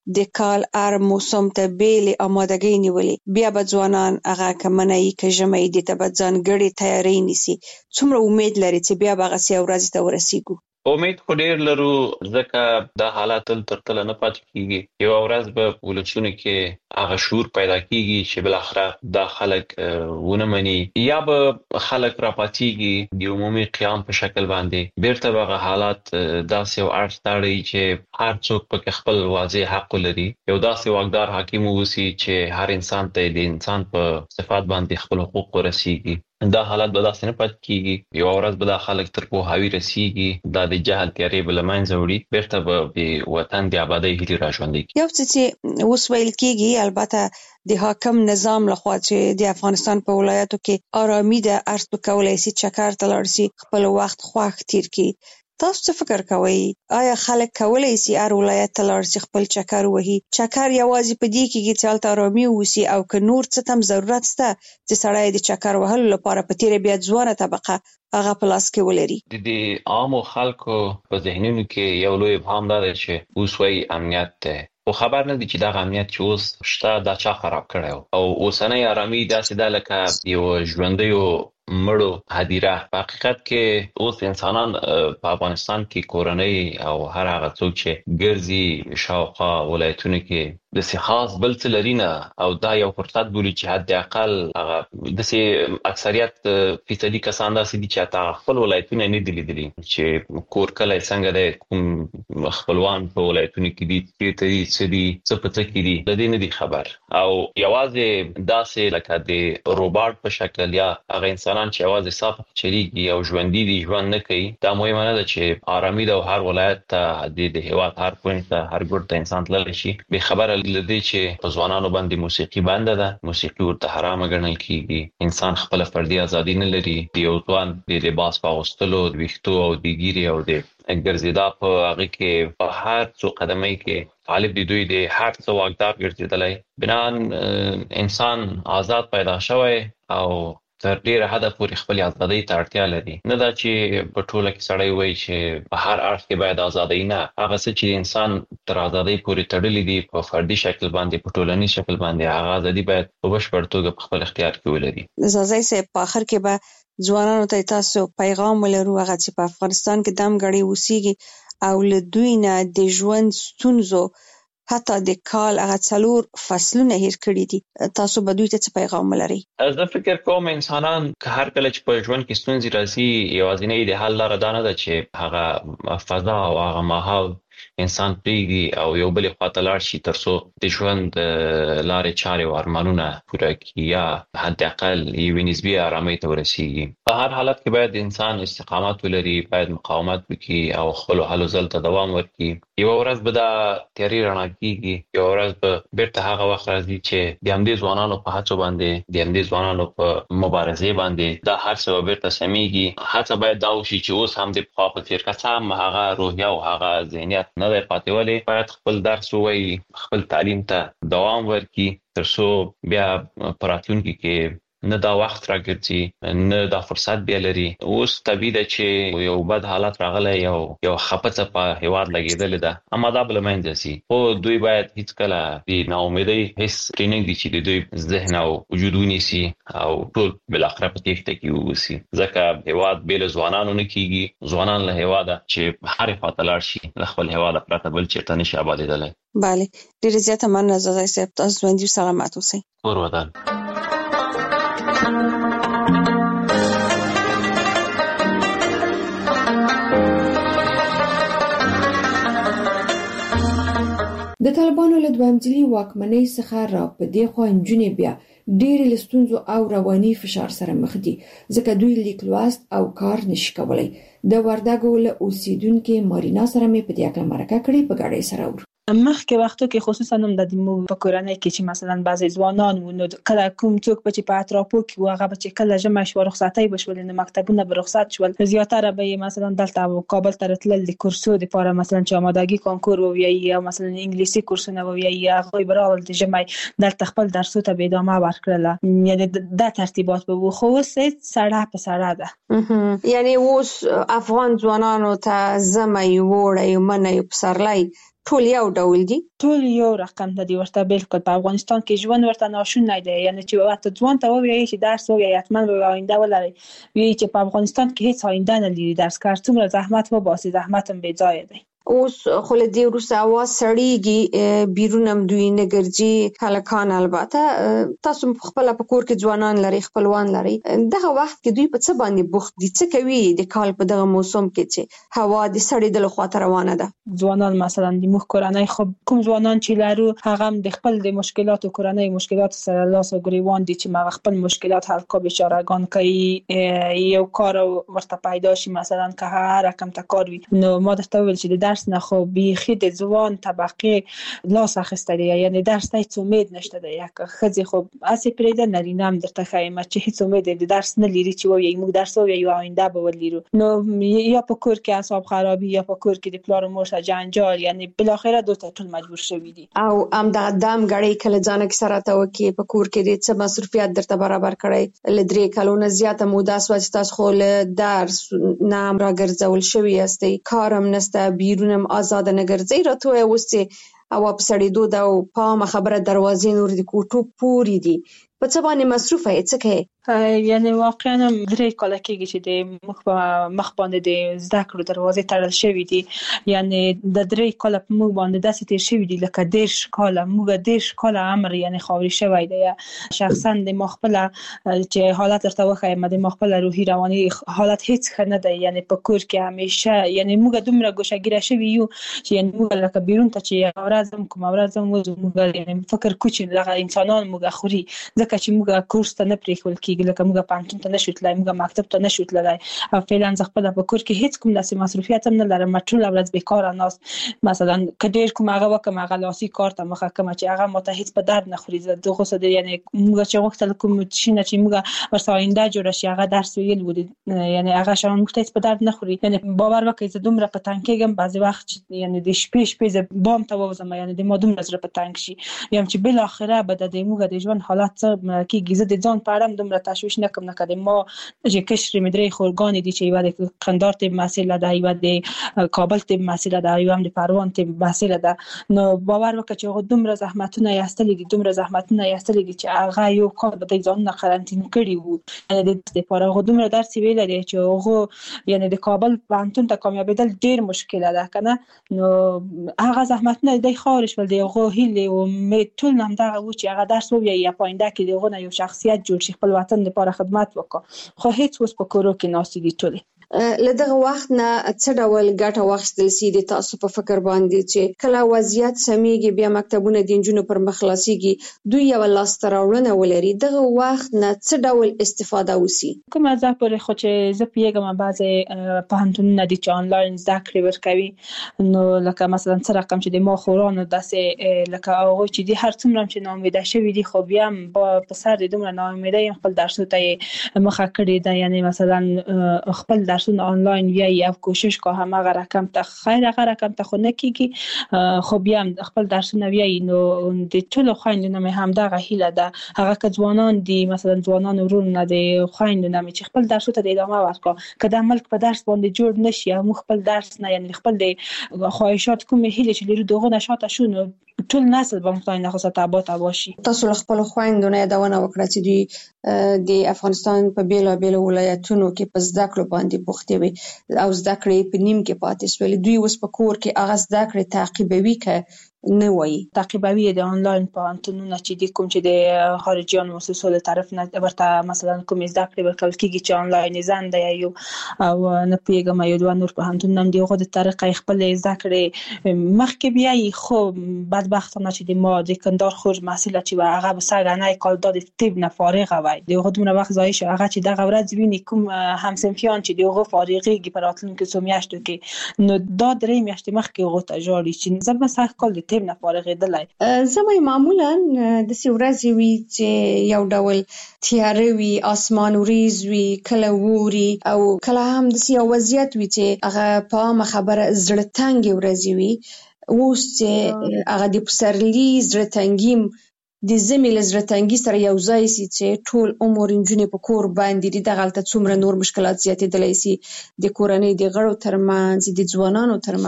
د کال هر موسم ته بیل آمادګۍ نیولې، بیا به ځوانان هغه کمنۍ کژمې د تبځان ګړې تیاری نیسي. څومره امید لري چې بیا به غسي ورځ ته ورسیږو؟ امید خو ډیر لرو، ځکه دا حالات تر تله نه پاتې کیږي. یو ورځ به ولسونو کې هغه شعور پیدا کیږي چې بل اخره دا خلک ونه مني، یا به خلک راپاتېږي د عمومي قیام په شکل باندې. بیرته به حالات داسې یو اړخ تاړي چې هر څوک پکې خپل واضح حق لري. یو داسې واکدار حاکم ووسی چې هر انسان ته د انسان په صفات باندې خپل حقوق ورسیږي. دا حالات به داسې نه پاتې کیږي. یو ورځ به دا خلک تر پوهاوي رسیږي، دا د جهل تیارې به له منځه وړي، بیرته به د وطن د آبادۍ هیلې راژوندۍ کړي. یو څه چې اوس ویل کېږي، البته د حاکم نظام لخوا چې د افغانستان په ولایتو کې آرامي ده، ارز به کولی شي چکر ته لاړ شي، خپل وخت خوښ تیر کړي. تاسو څه فکر کوئ؟ آیا خلک کولی شي هر ولایت ته لاړ شي خپل چکر وهي؟ چکر یوازې په دې کېږي چې هلته آرامي اوسي، او که نور څه هم ضرورت شته چې سړی د چکر وهلو لپاره په تیره بیا ځوانه طبقه هغه په لاس کې ولري؟ د عامو خلکو په ذهنونو کې یو لوی ابهام دا دی چې اوس وایي امنیت دی، خو خبر نه دي چې دغه امنیت چې اوس شته دا چا خراب کړی، او اوسنۍ آرامي داسې ده لکه یو ژوندیو مړو هدیره. په حقیقت کې اوس انسانان په افغانستان کې کورنۍ او هر هغه څوک چې ګرځي شاوخوا ولایتونو کې داسې خاص بل څه لري نه، او دا یو فرصت بولي چې حد اقل هغه داسې اکثریت فیصدي کسان داسې دي چې حتی خپل ولایتونه نه دي لیدلي، چې کور کلی څنګه دی، کوم خپلوان په ولایتونو کې دي، چېرته دي، څه دي، څه په څه کې دي، د دې نه دي خبر. او یوازې داسې لکه د روباټ په شکل یا هغه انسانان چې یوازې صاف چلیږي او ژوندي دي، ژوند نه کوي. دا مهمه نه ده چې آرامي ده او هر ولایت ته د هېواد هر پوینټ ته هر ګوټ ته انسان تللی شي. بې خبره لدې چې په ځوانانو باندې موسیقي بنده ده، موسیقي ورته حرامه ګڼل کیږي. انسان خپل فردي ازادي نه لري. د یو ځوان د لباس په اغوستلو، د ویښتو او د ګیرې او د ګرځېدا په هغه کې په هر څو قدمۍ کې طالب د دوی د هر څه واکدار ګرځېدلی. بنان انسان آزاد پیدا شوی او تر ډیره حده پورې خپل ازادۍ ته اړتیا لري. نه دا چې په ټوله کې سړی وایي چې په هر اړخ کې باید ازادۍ، نه، هغه څه چې انسان تر ازادۍ پورې تړلي دي په فردي شکل باندې، په ټولنیز شکل باندې، هغه ازادي باید په بشپړ توګه په خپل اختیار کې ولري. زازی صاحب، په آخر کې به ځوانانو ته تاسو پیغام ولرو، هغه چې په افغانستان کې دم غړي اوسېږي او له دوی نه د ژوند ستونزو حتی د کال هغه 4 فصلونه هیر کړي دي، تاسو به دوی ته څه پیغام ولرئ؟ زه فکر کوم انسانان که هر کله چې په ژوند کې ستونزې راځي، یوازینۍ د حل لاره دا نه ده چې هغه فضا او هغه ماحول انسان پریږدي او یو بل خواته لاړ شي ترڅو د ژوند لارې چارې او ارمانونه پوره کړي یا حد اقل یوې نسبي آرامۍ ته ورسیږي. په هر حالت کې باید انسان استقامت ولري، باید مقاومت وکړي او خپل هلو ځل ته دوام ورکړي. یو ورځ به دا تیاري رڼا کیږي، یو ورځ به بیرته هغه وخت راځي چې د همدې ځوانانو په هڅو باندې، د همدې ځوانانو په مبارزې باندې دا هر څه به بیرته سمېږي. هڅه باید دا وشي چې اوس هم د پخوا په څېر که څه هم هغه روحیه او هغه ذهنیت نه دی پاتې، ولې باید خپل درس ووایي، خپل تعلیم ته دوام ورکړي ترڅو بیا په راتلونکي کې نه دا وخت راګرځي، نه دا فرصت بیا لري. اوس طبیعي ده چې یو بد حالت راغلی، یو خپڅه په هیواد لګېدلې ده، اما دا به له منځه ځي. خو دوی باید هیڅکله د ناامیدۍ حس پرېنږدي چې د دوی ذهن او وجود ونیسي او ټول بالاخره په تېښته کې واوسي، ځکه هیواد بې له ځوانانو نه کېږي. ځوانان له هیواده چې هرې خواته لاړ شي، له خپل هیواده پرته بل چېرته نشي ابادېدلی. بله، ډېره زیاته مننه زازی صاحب، تاسو ژوندي او سلامت اوسئ. کور ودان. د طالبانو له دویم ځلي واکمنۍ څخه را په دې خوا نجونې بیا ډېرې له ستونزو او رواني فشار سره مخ دي، ځکه دوی لیک لوست او کار نشي کولی. د وردګو له اوسیدونکې مارینا سره مې په دې اړه مرکه کړې، په ګډه سره ور مخکې وختو کې خصوصا هم د مو په کورنۍ کې چې مثلا بعضی ځوانان و، نو کله کوم څوک به چې په اطرافو کې و، هغه به چې کله ژمی شو رخصتۍ بشول، نو مکتبونه به رخصت شول، زیاتره به مثلا دلته کابل ته راتلل د کورسو لپاره، مثلا چې آمادګي کانکور وویي یا مثلا انګلیسي کورسونه وویي، هغه به راول د ژمی دلته خپل درسو ته به ادامه ورکړله. یعنی دا ترتیبات به وو، خو اوس سړه په سړه ده. یعنی اوس افغان ځوانانو ته ژمی وړی منی پسرلی ټول یو ډول دي؟ ټول یو رقم نه دي ورته بالکل. په افغانستان کې ژوند ورته ناشونی دی، یعنی چې ورته ځوان ته ووایي چې درس ووایي حتما به آینده ولري، وایي چې په افغانستان کې هیڅ آینده نه لري، درس کار څومره زحمت وباسي زحمت هم بې ځایه دی. اوس خو له دې وروسته هوا سړیږي، بیرون هم دوی نه ګرځي هلکان. البته تاسو خپله په کور کې ځوانان لري، خپلوان لري، دغه وخت کې دوی په څه باندې بوخت دي؟ څه کوي د کال په دغه موسم کې چې هوا د سړېدلو خواته روانه ده؟ ځوانان مثلا د موږ کورنۍ خو کوم ځوانان چې لرو هغه هم د خپل د مشکلاتو کورنۍ مشکلات سره لاس او ګریوان دي چې هغه خپل مشکلات حل کوي، بیچارهګان کوي. یو کار ورته پیدا شي مثلا که هر رقم ته کار وي، نو ما درته وویل چې د درس نه خو بیخي د ځوان طبقه لاس اخیسته دی، یعنی درس ته هیڅ امید نشته دی. یک ښځې خو هسې پرېږده، نارینه هم درته ښایم چې هیڅ امید د درس نه لري چې ووایي موږ درس ووایو آینده به ولرو. نو یا په کور کې اعصاب خرابي یا په کور کې د پلار او مور سره جنجال، یعنی بالاخره دوی ته ټول مجبور شوي دي. او همدغه دم ګړۍ کله ځانک سره ته وکړي په کور کې د څه مصروفیت درته برابر کړی؟ له 3 کلونو زیاته موده شوه چې تاسو خو له درس نه هم راګرځول شوي یاستئ، کار هم نشته، بیرون هم آزاده نه ګرځئ. راته ووایه اوس چې هوا په سړېدو ده او په عامه خبره دروازې نور د کوټو پورې دي، په څه باندې مصروفه یې؟ څه کوې؟ یعنی واقعا هم 3 کاله کېږي چې د مخ باندې د زده کړو دروازې تړل شوي دي. یعنی د 3 کاله په موږ باندې داسې تیر شوي دي لکه 10 کاله. موږ 10 کاله عمر یعنی خاوري شوی دی. شخصا د ما خپل چې حالت ورته وښیم، د ما خپل روحي رواني حالت هیڅ ښه نه دی. یعنی په کور کې همیشه یعنی موږ دومره ګوشهګیره شوي یو چې یعنی موږ لکه بیرون ته چې ورځم کوم ورځم موږ یعنی فکر کوو چې لغه انسانان موږ خوري، ځکه چې موږ کورس ته نه پرېښول کېږي، لکه موږ پانتون ته نشو تللی، موږ مکتب ته نشو تللی. او فعلا زه خپله په کور کې هیڅ کوم داسې مصروفیت هم نه لرم، ټوله ورځ بیکاره ناست. مثلا که ډېر کوم هغه وکړم هغه لاسي کار ته مخه کړم چې هغه ماته هیڅ په درد نه خوري. دغه څه دی یعنی موږ چې غوښتل کوم شي نه چې موږ ورسره آینده جوړه شي هغه درس ویل و، یعنی هغه شیان موږ ته هیڅ په درد نه خوري. یعنی باور وکړئ زه دومره په تنګ کېږم بعضې وخت یعنی د شپې زه بام ته ووځم، یعنی د ما دومره زړه په تنګ شي یم چې بالاخره به د موږ د ژوند حالات څه کېږي. زه د ځان په اړه دومره تشویش نه کوم، نه که د ما چې کشرې مې 3 خورګانې دي چې یوه د قندهار طب محصله ده، یوه د کابل طب محصله ده، یوه هم د پروان طب محصله ده. نو باور وکړه چې هغه دومره زحمتونه یې ایستلي دي، دومره زحمتونه یې ایستلي دي چې هغه یو کال به د ځانونه قرنطین کړي وو. یعنی د درس لپاره هغه دومره درس ویلی دی چې هغه یعنی د کابل پوهنتون ته کامیابېدل ډېر مشکله ده که نه. نو هغه زحمتونه دی خاورې شول، د هغو هیلې او امید ټول همدغه و چې هغه درس ووایي یا په آینده کې د هغو نه یو شخصیت جوړ شي، خپل وطن لپاره خدمت وکړه. خو هیڅ اوس په کورو کې ناستې دي ټولې. له دغه وخت نه څه ډول ګټه واخیستل سي د تاسو په فکر باندې چې کله وضعیت سمیږي بیا مکتبونه د نجونو پر مخ خلاصیږي، دوی یو لاسته راوړنه ولري، دغه وخت نه څه ډول استفاده وسی؟ کومه ځای پورې خو چې زه پوهېږم بعضې پوهنتونونه دي چې آنلاین زده کړې ورکوي، نو لکه مثلا څه رقم چې د ما خورانو داسې لکه هغوی چې دي هر څومره چې ناامیده شوي دي خو بیا هم په سر د دومره ناامیدۍ خپل درسو ته یې مخه کړې ده. یعنی مثلا خپل درسونه آنلاین ویایي او کوشش که همغه رقم ته خیر هغه رقم ته خو نه کېږي، خو بیا هم خپل درسونه ویایي. نو د ټولو خویندو نه مې همدغه هیله ده، هغه که ځوانان دي مثلا ځوانان ورونه د خویندو نه مې چې خپل درسو ته د ادامه ورکړه، که د ملک په درس باندې جوړ نشي او موږ خپل درس نه یعنی خپل د خواهشات کومې هیلې چې لرو دغه نه شاته شو، نو ټول نسل به خدای نخواسته تباه شي. تاسو له خپلو خویندو نه یادونه وکړه چې دوی د افغانستان په بیلابیلو ولایتونو کې په زده کړو باندې بوختې وي او زده کړې په نیم کې پاتې شولې. دوی اوس په کور کې هغه زده کړې تعقیبوي که نه وایي؟ تعقیبوي د آنلاین پوهنتونونه چې دي، کوم چې د خارجیانو مؤسسو له طرف نه ورته مثلا کومې زده کړې ورکول کېږي چې آنلاین زند دی یو او نه پوهېږم یو دوه نور پوهنتونونه هم د هغو د طریقه خپلې زده کړې مخکې بیایي. خو بدبختانه چې د ما د کندهار خورج محصله چې وه هغه به سږنی کال دا د طب نه فارغه وی، د هغو دومره وخت ضایع شو. هغه چې دغه ورځ ویني کوم همصنفیان چې د هغو فارغېږي په راتلونکو څو میاشتو کې، نو دا 3 میاشتې مخکې هغو ته ژاړي چې زه به سږ کال د طب نه فارغېدلی. زه وایي معمولا داسې ورځې وي چې یو ډول تیاره وي، اسمان وریځ وي، کله ووري او کله هم داسې یو وضعیت وي چې هغه په عامه خبره زړه تنګې ورځې وي. اوس چې هغه د پسرلي زړه تنګي د ژمي له زړه تنګي سره یو ځای سي چې ټول عمر نجونې په کور باندې دي، دغلته څومره نور مشکلات زیاتېدلی سي د کورنۍ د غړو ترمنځ، د ځوانانو ترمنځ.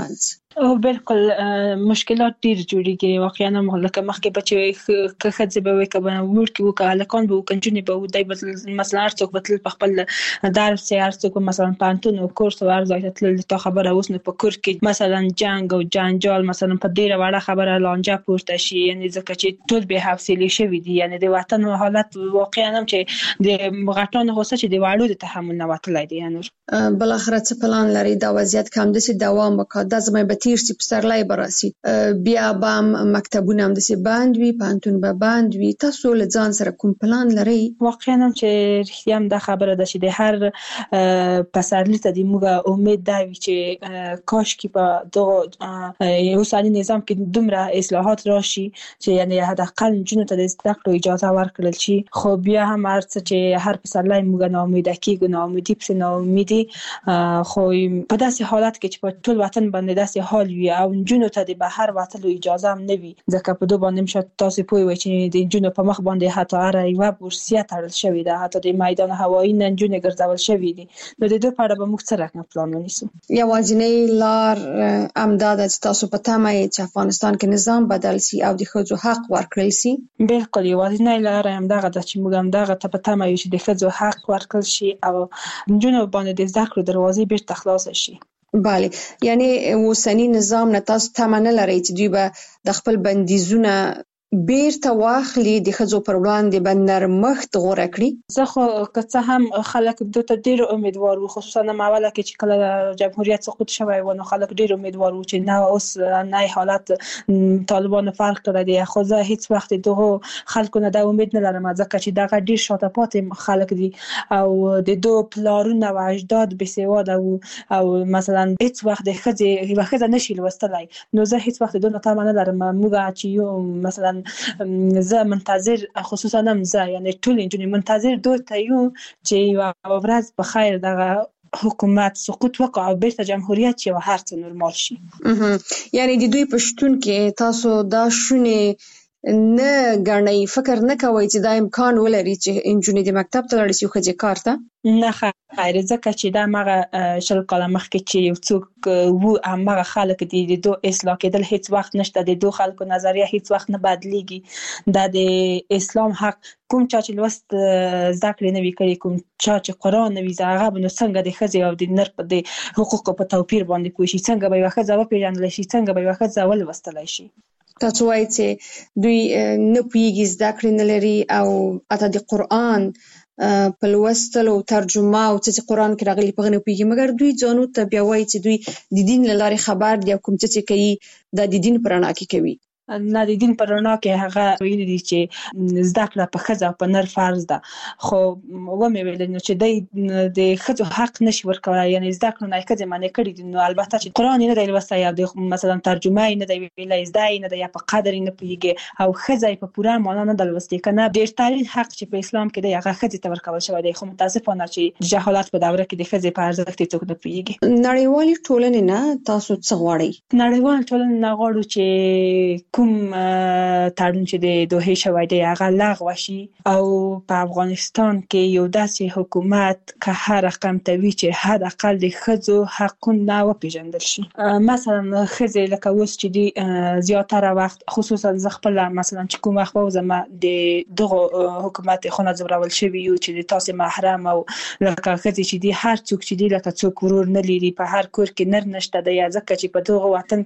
او بالکل مشکلات ډیر جوړیږي واقعا لکه مخکې بچي که خځه به وي کبه ورکی وکړه لکان به کنجونی به ودای مثلا ارڅوک بتل په خپل درس ارڅوک مثلا پانتون او کورس ورځي تل ته خبره اوس نه په کور کې مثلا جنگ او جنجال مثلا په ډیره وړه خبره لانجه پورته شي یعنی ځکه چې ټول به حوصله شوي دي یعنی د وطن حالت واقعا هم چې د غټانو غوسه چې د واړو د تحمل نه وتلای دي یعنی بل اخر څه پلان لري دا وضعیت کوم د دوام وکړه د زمای تیر سی پسرلای براسي بیا بام مکتبونه هم د سی باند وی پانتون به باند وی تاسو له ځان سره کوم پلان لري واقعا هم چې رښتیا هم د خبره ده چې د هر پسرلی ته د موږ امید دا وي چې کاش کې په دغه اوسنی نظام کې دومره اصلاحات راشي چې یعنی حداقل جنو ته د زده کړو اجازه ورکړل شي خو بیا هم ارڅ چې هر پسرلی موږ ناامیده کیږو ناامیدي پس ناامیدي خو په داسې حالت کې چې په ټول وطن باندې داسې حال وي او جنو ته د بهر وتلو اجازه هم نه وي ځکه په دوه باندې مشه تاسو پوي وای چې د جنو په مخ باندې حتی هر یو بورسیه تړل شوی ده حتی د میدان هوایی نن جنو ګرځول شوی دي نو د دوه په اړه به موږ څه رقم پلان ونیسو یوازینی لار امداد چې تاسو په تمه چې افغانستان کې نظام بدل شي او د ښځو حق ورکړل شي بالکل یوازینی لار هم دغه د چې موږ هم دغه ته په تمه یو چې د ښځو حق ورکړل شي او جنو باندې د زده کړو دروازې بیرته خلاص شي بله یعنی اوسنی نظام نه تاسو تمنه لرئ چې دوی به د خپل بندیزونه بیرته واخلي د ښځو پر وړاندې به نرمښت غوره کړي زه خو که څه هم خلک دته ډېر امیدوار وو خصوصا ماوله کې چې کله جمهوریت سقوط شوی و نو خلک ډېر امیدوار وو چې نه اوس نه حالت طالبان فرق کړی دی خو زه هیڅ وخت دغه خلکو نه د امید نه لرم ځکه چې دغه ډېر شاته پاتې خلک دي او د دوه پلارونه او اجداد بسواده او مثلا هیڅ وخت د ښځې نشي لوستلای نو زه هیڅ وخت دونه تمه نه لرم موږ چې یو مثلا زه منتظر خصوصا هم زه یعنی ټول انجونی منتظر دوی ته یو چې یو ورځ په خیر دغه حکومت سقوط وکړي او بیرته جمهوریت شي او هر څه نورمال شي یعنی د دوی پښتون کې تاسو دا شونه نه غنئ فکر نه کوئ چې دا امکان ولري چې انجونی د مکتب ته لاړ شي خو ځکه کار ته نه خیر ځکه چې دا مغه شل کاله مخکې چې یو څوک وو هغه خلک دي د دوه اصلاح کېدل هیڅ وخت نشته د دوه خلکو نظریه هیڅ وخت نه بدلیږي دا د اسلام حق کوم چې لوست ذکر نه وی کړی کوم چې قران نه وی زغه بنو څنګه د خځې او د نر په د حقوقو په توپیر باندې پوښي څنګه به واخه ځواب پیژندل شي څنګه به واخه ځول وستلای شي تاسو وایئ چې دوی نه پوهیږي زده کړې نه لري او اته د قران په لوستلو ترجمه او چې قران کې راغلي په غنه پیږي مګر دوی ځانو ته بیا وایي چې دوی د دین لارې خبر دي کوم چې کوي د دین پرانا کې کوي نه د دین پرانا کې هغه ویل دي چې زده کړه په خځه او په نر فرض ده خو و مې ویل نو چې د خځو حق نشي ورکوي یعنی زده کړه نه کړي معنی کړي دي نو البته چې قران نه دی لوستای او د مثلا ترجمه نه دی ویلای زده نه دی په قدر نه پیږي او خځه په پوره معنا نه دلوستي کنه ډیر تارین حق چې په اسلام کې دی هغه خځه ته ورکول شوی دی خو متاسفانه چې جهالت په دوره کې د خځې په ارزښت څوک نه پیږي نړیوالې ټولنې نه تاسو څه غواړئ نړیوال ټولنې نه غواړو چې کوم تړون چې د دوه شوی دی هغه لغوه شي او په افغانستان کې یو داسې حکومت که هر رقم توی چې حد اقل د ښځو حقونه وپیژندل شي مثلا ښځې لکه اوس چې دی زیاتره وخت خصوصا ز خپل مثلا چې کوم وخت وزم د دغه حکومت خونه زبرول شوی یو چې تاسو محرم او لکه ښځې چې دی هر څوک چې دی لکه څوک ورور نه لري په هر کور کې نر نشته دی ځکه چې په دغه وطن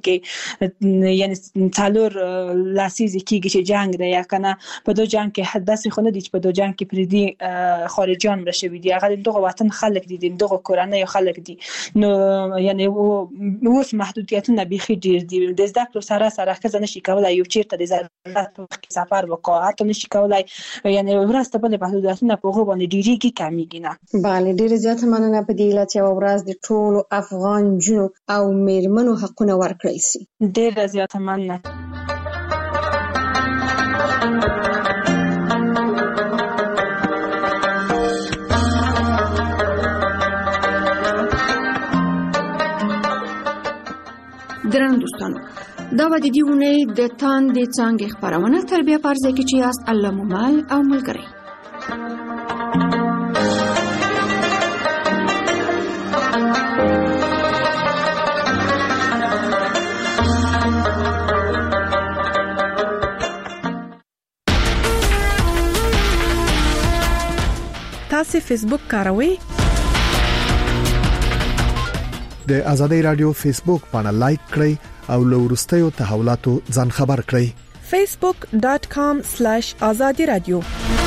کې یعنی څلور لاسیزي کیږي چې جنگ دی یا کنه په دوه جنگ کې حدث خو نه دي چې په دوه جنگ کې پردي خارجيان مرشوي دي هغه دغه وطن خلک دي دغه کورنۍ خلک دي نو یعنی اوس محدودیتونه بيخي ډیر دي د زده کړو سره سره ښځه نشي کولای یو چیرته د ضرورت په سفر وکړي حتی نشي کولای یعنی ورسته په محدودیتونه په غو باندې ډیریږي کمیږي نه bale ډیر زیات مننه په دې لته او ورځ د ټولو افغان جنو او میرمنو حقونه ورکړل شي ډیر زیات مننه درنو دوستانو دا و د دې ونې د تاندې څنګه خبرونه تربیه پرځه کې چې یاست الله ممال او ملګری تاسو فیسبوک کاروئ؟ د ازادي رادیو فیسبوک باندې لایک کړئ او له ورستیو تحولاتو ځان خبر کړئ. facebook.com/azadi radio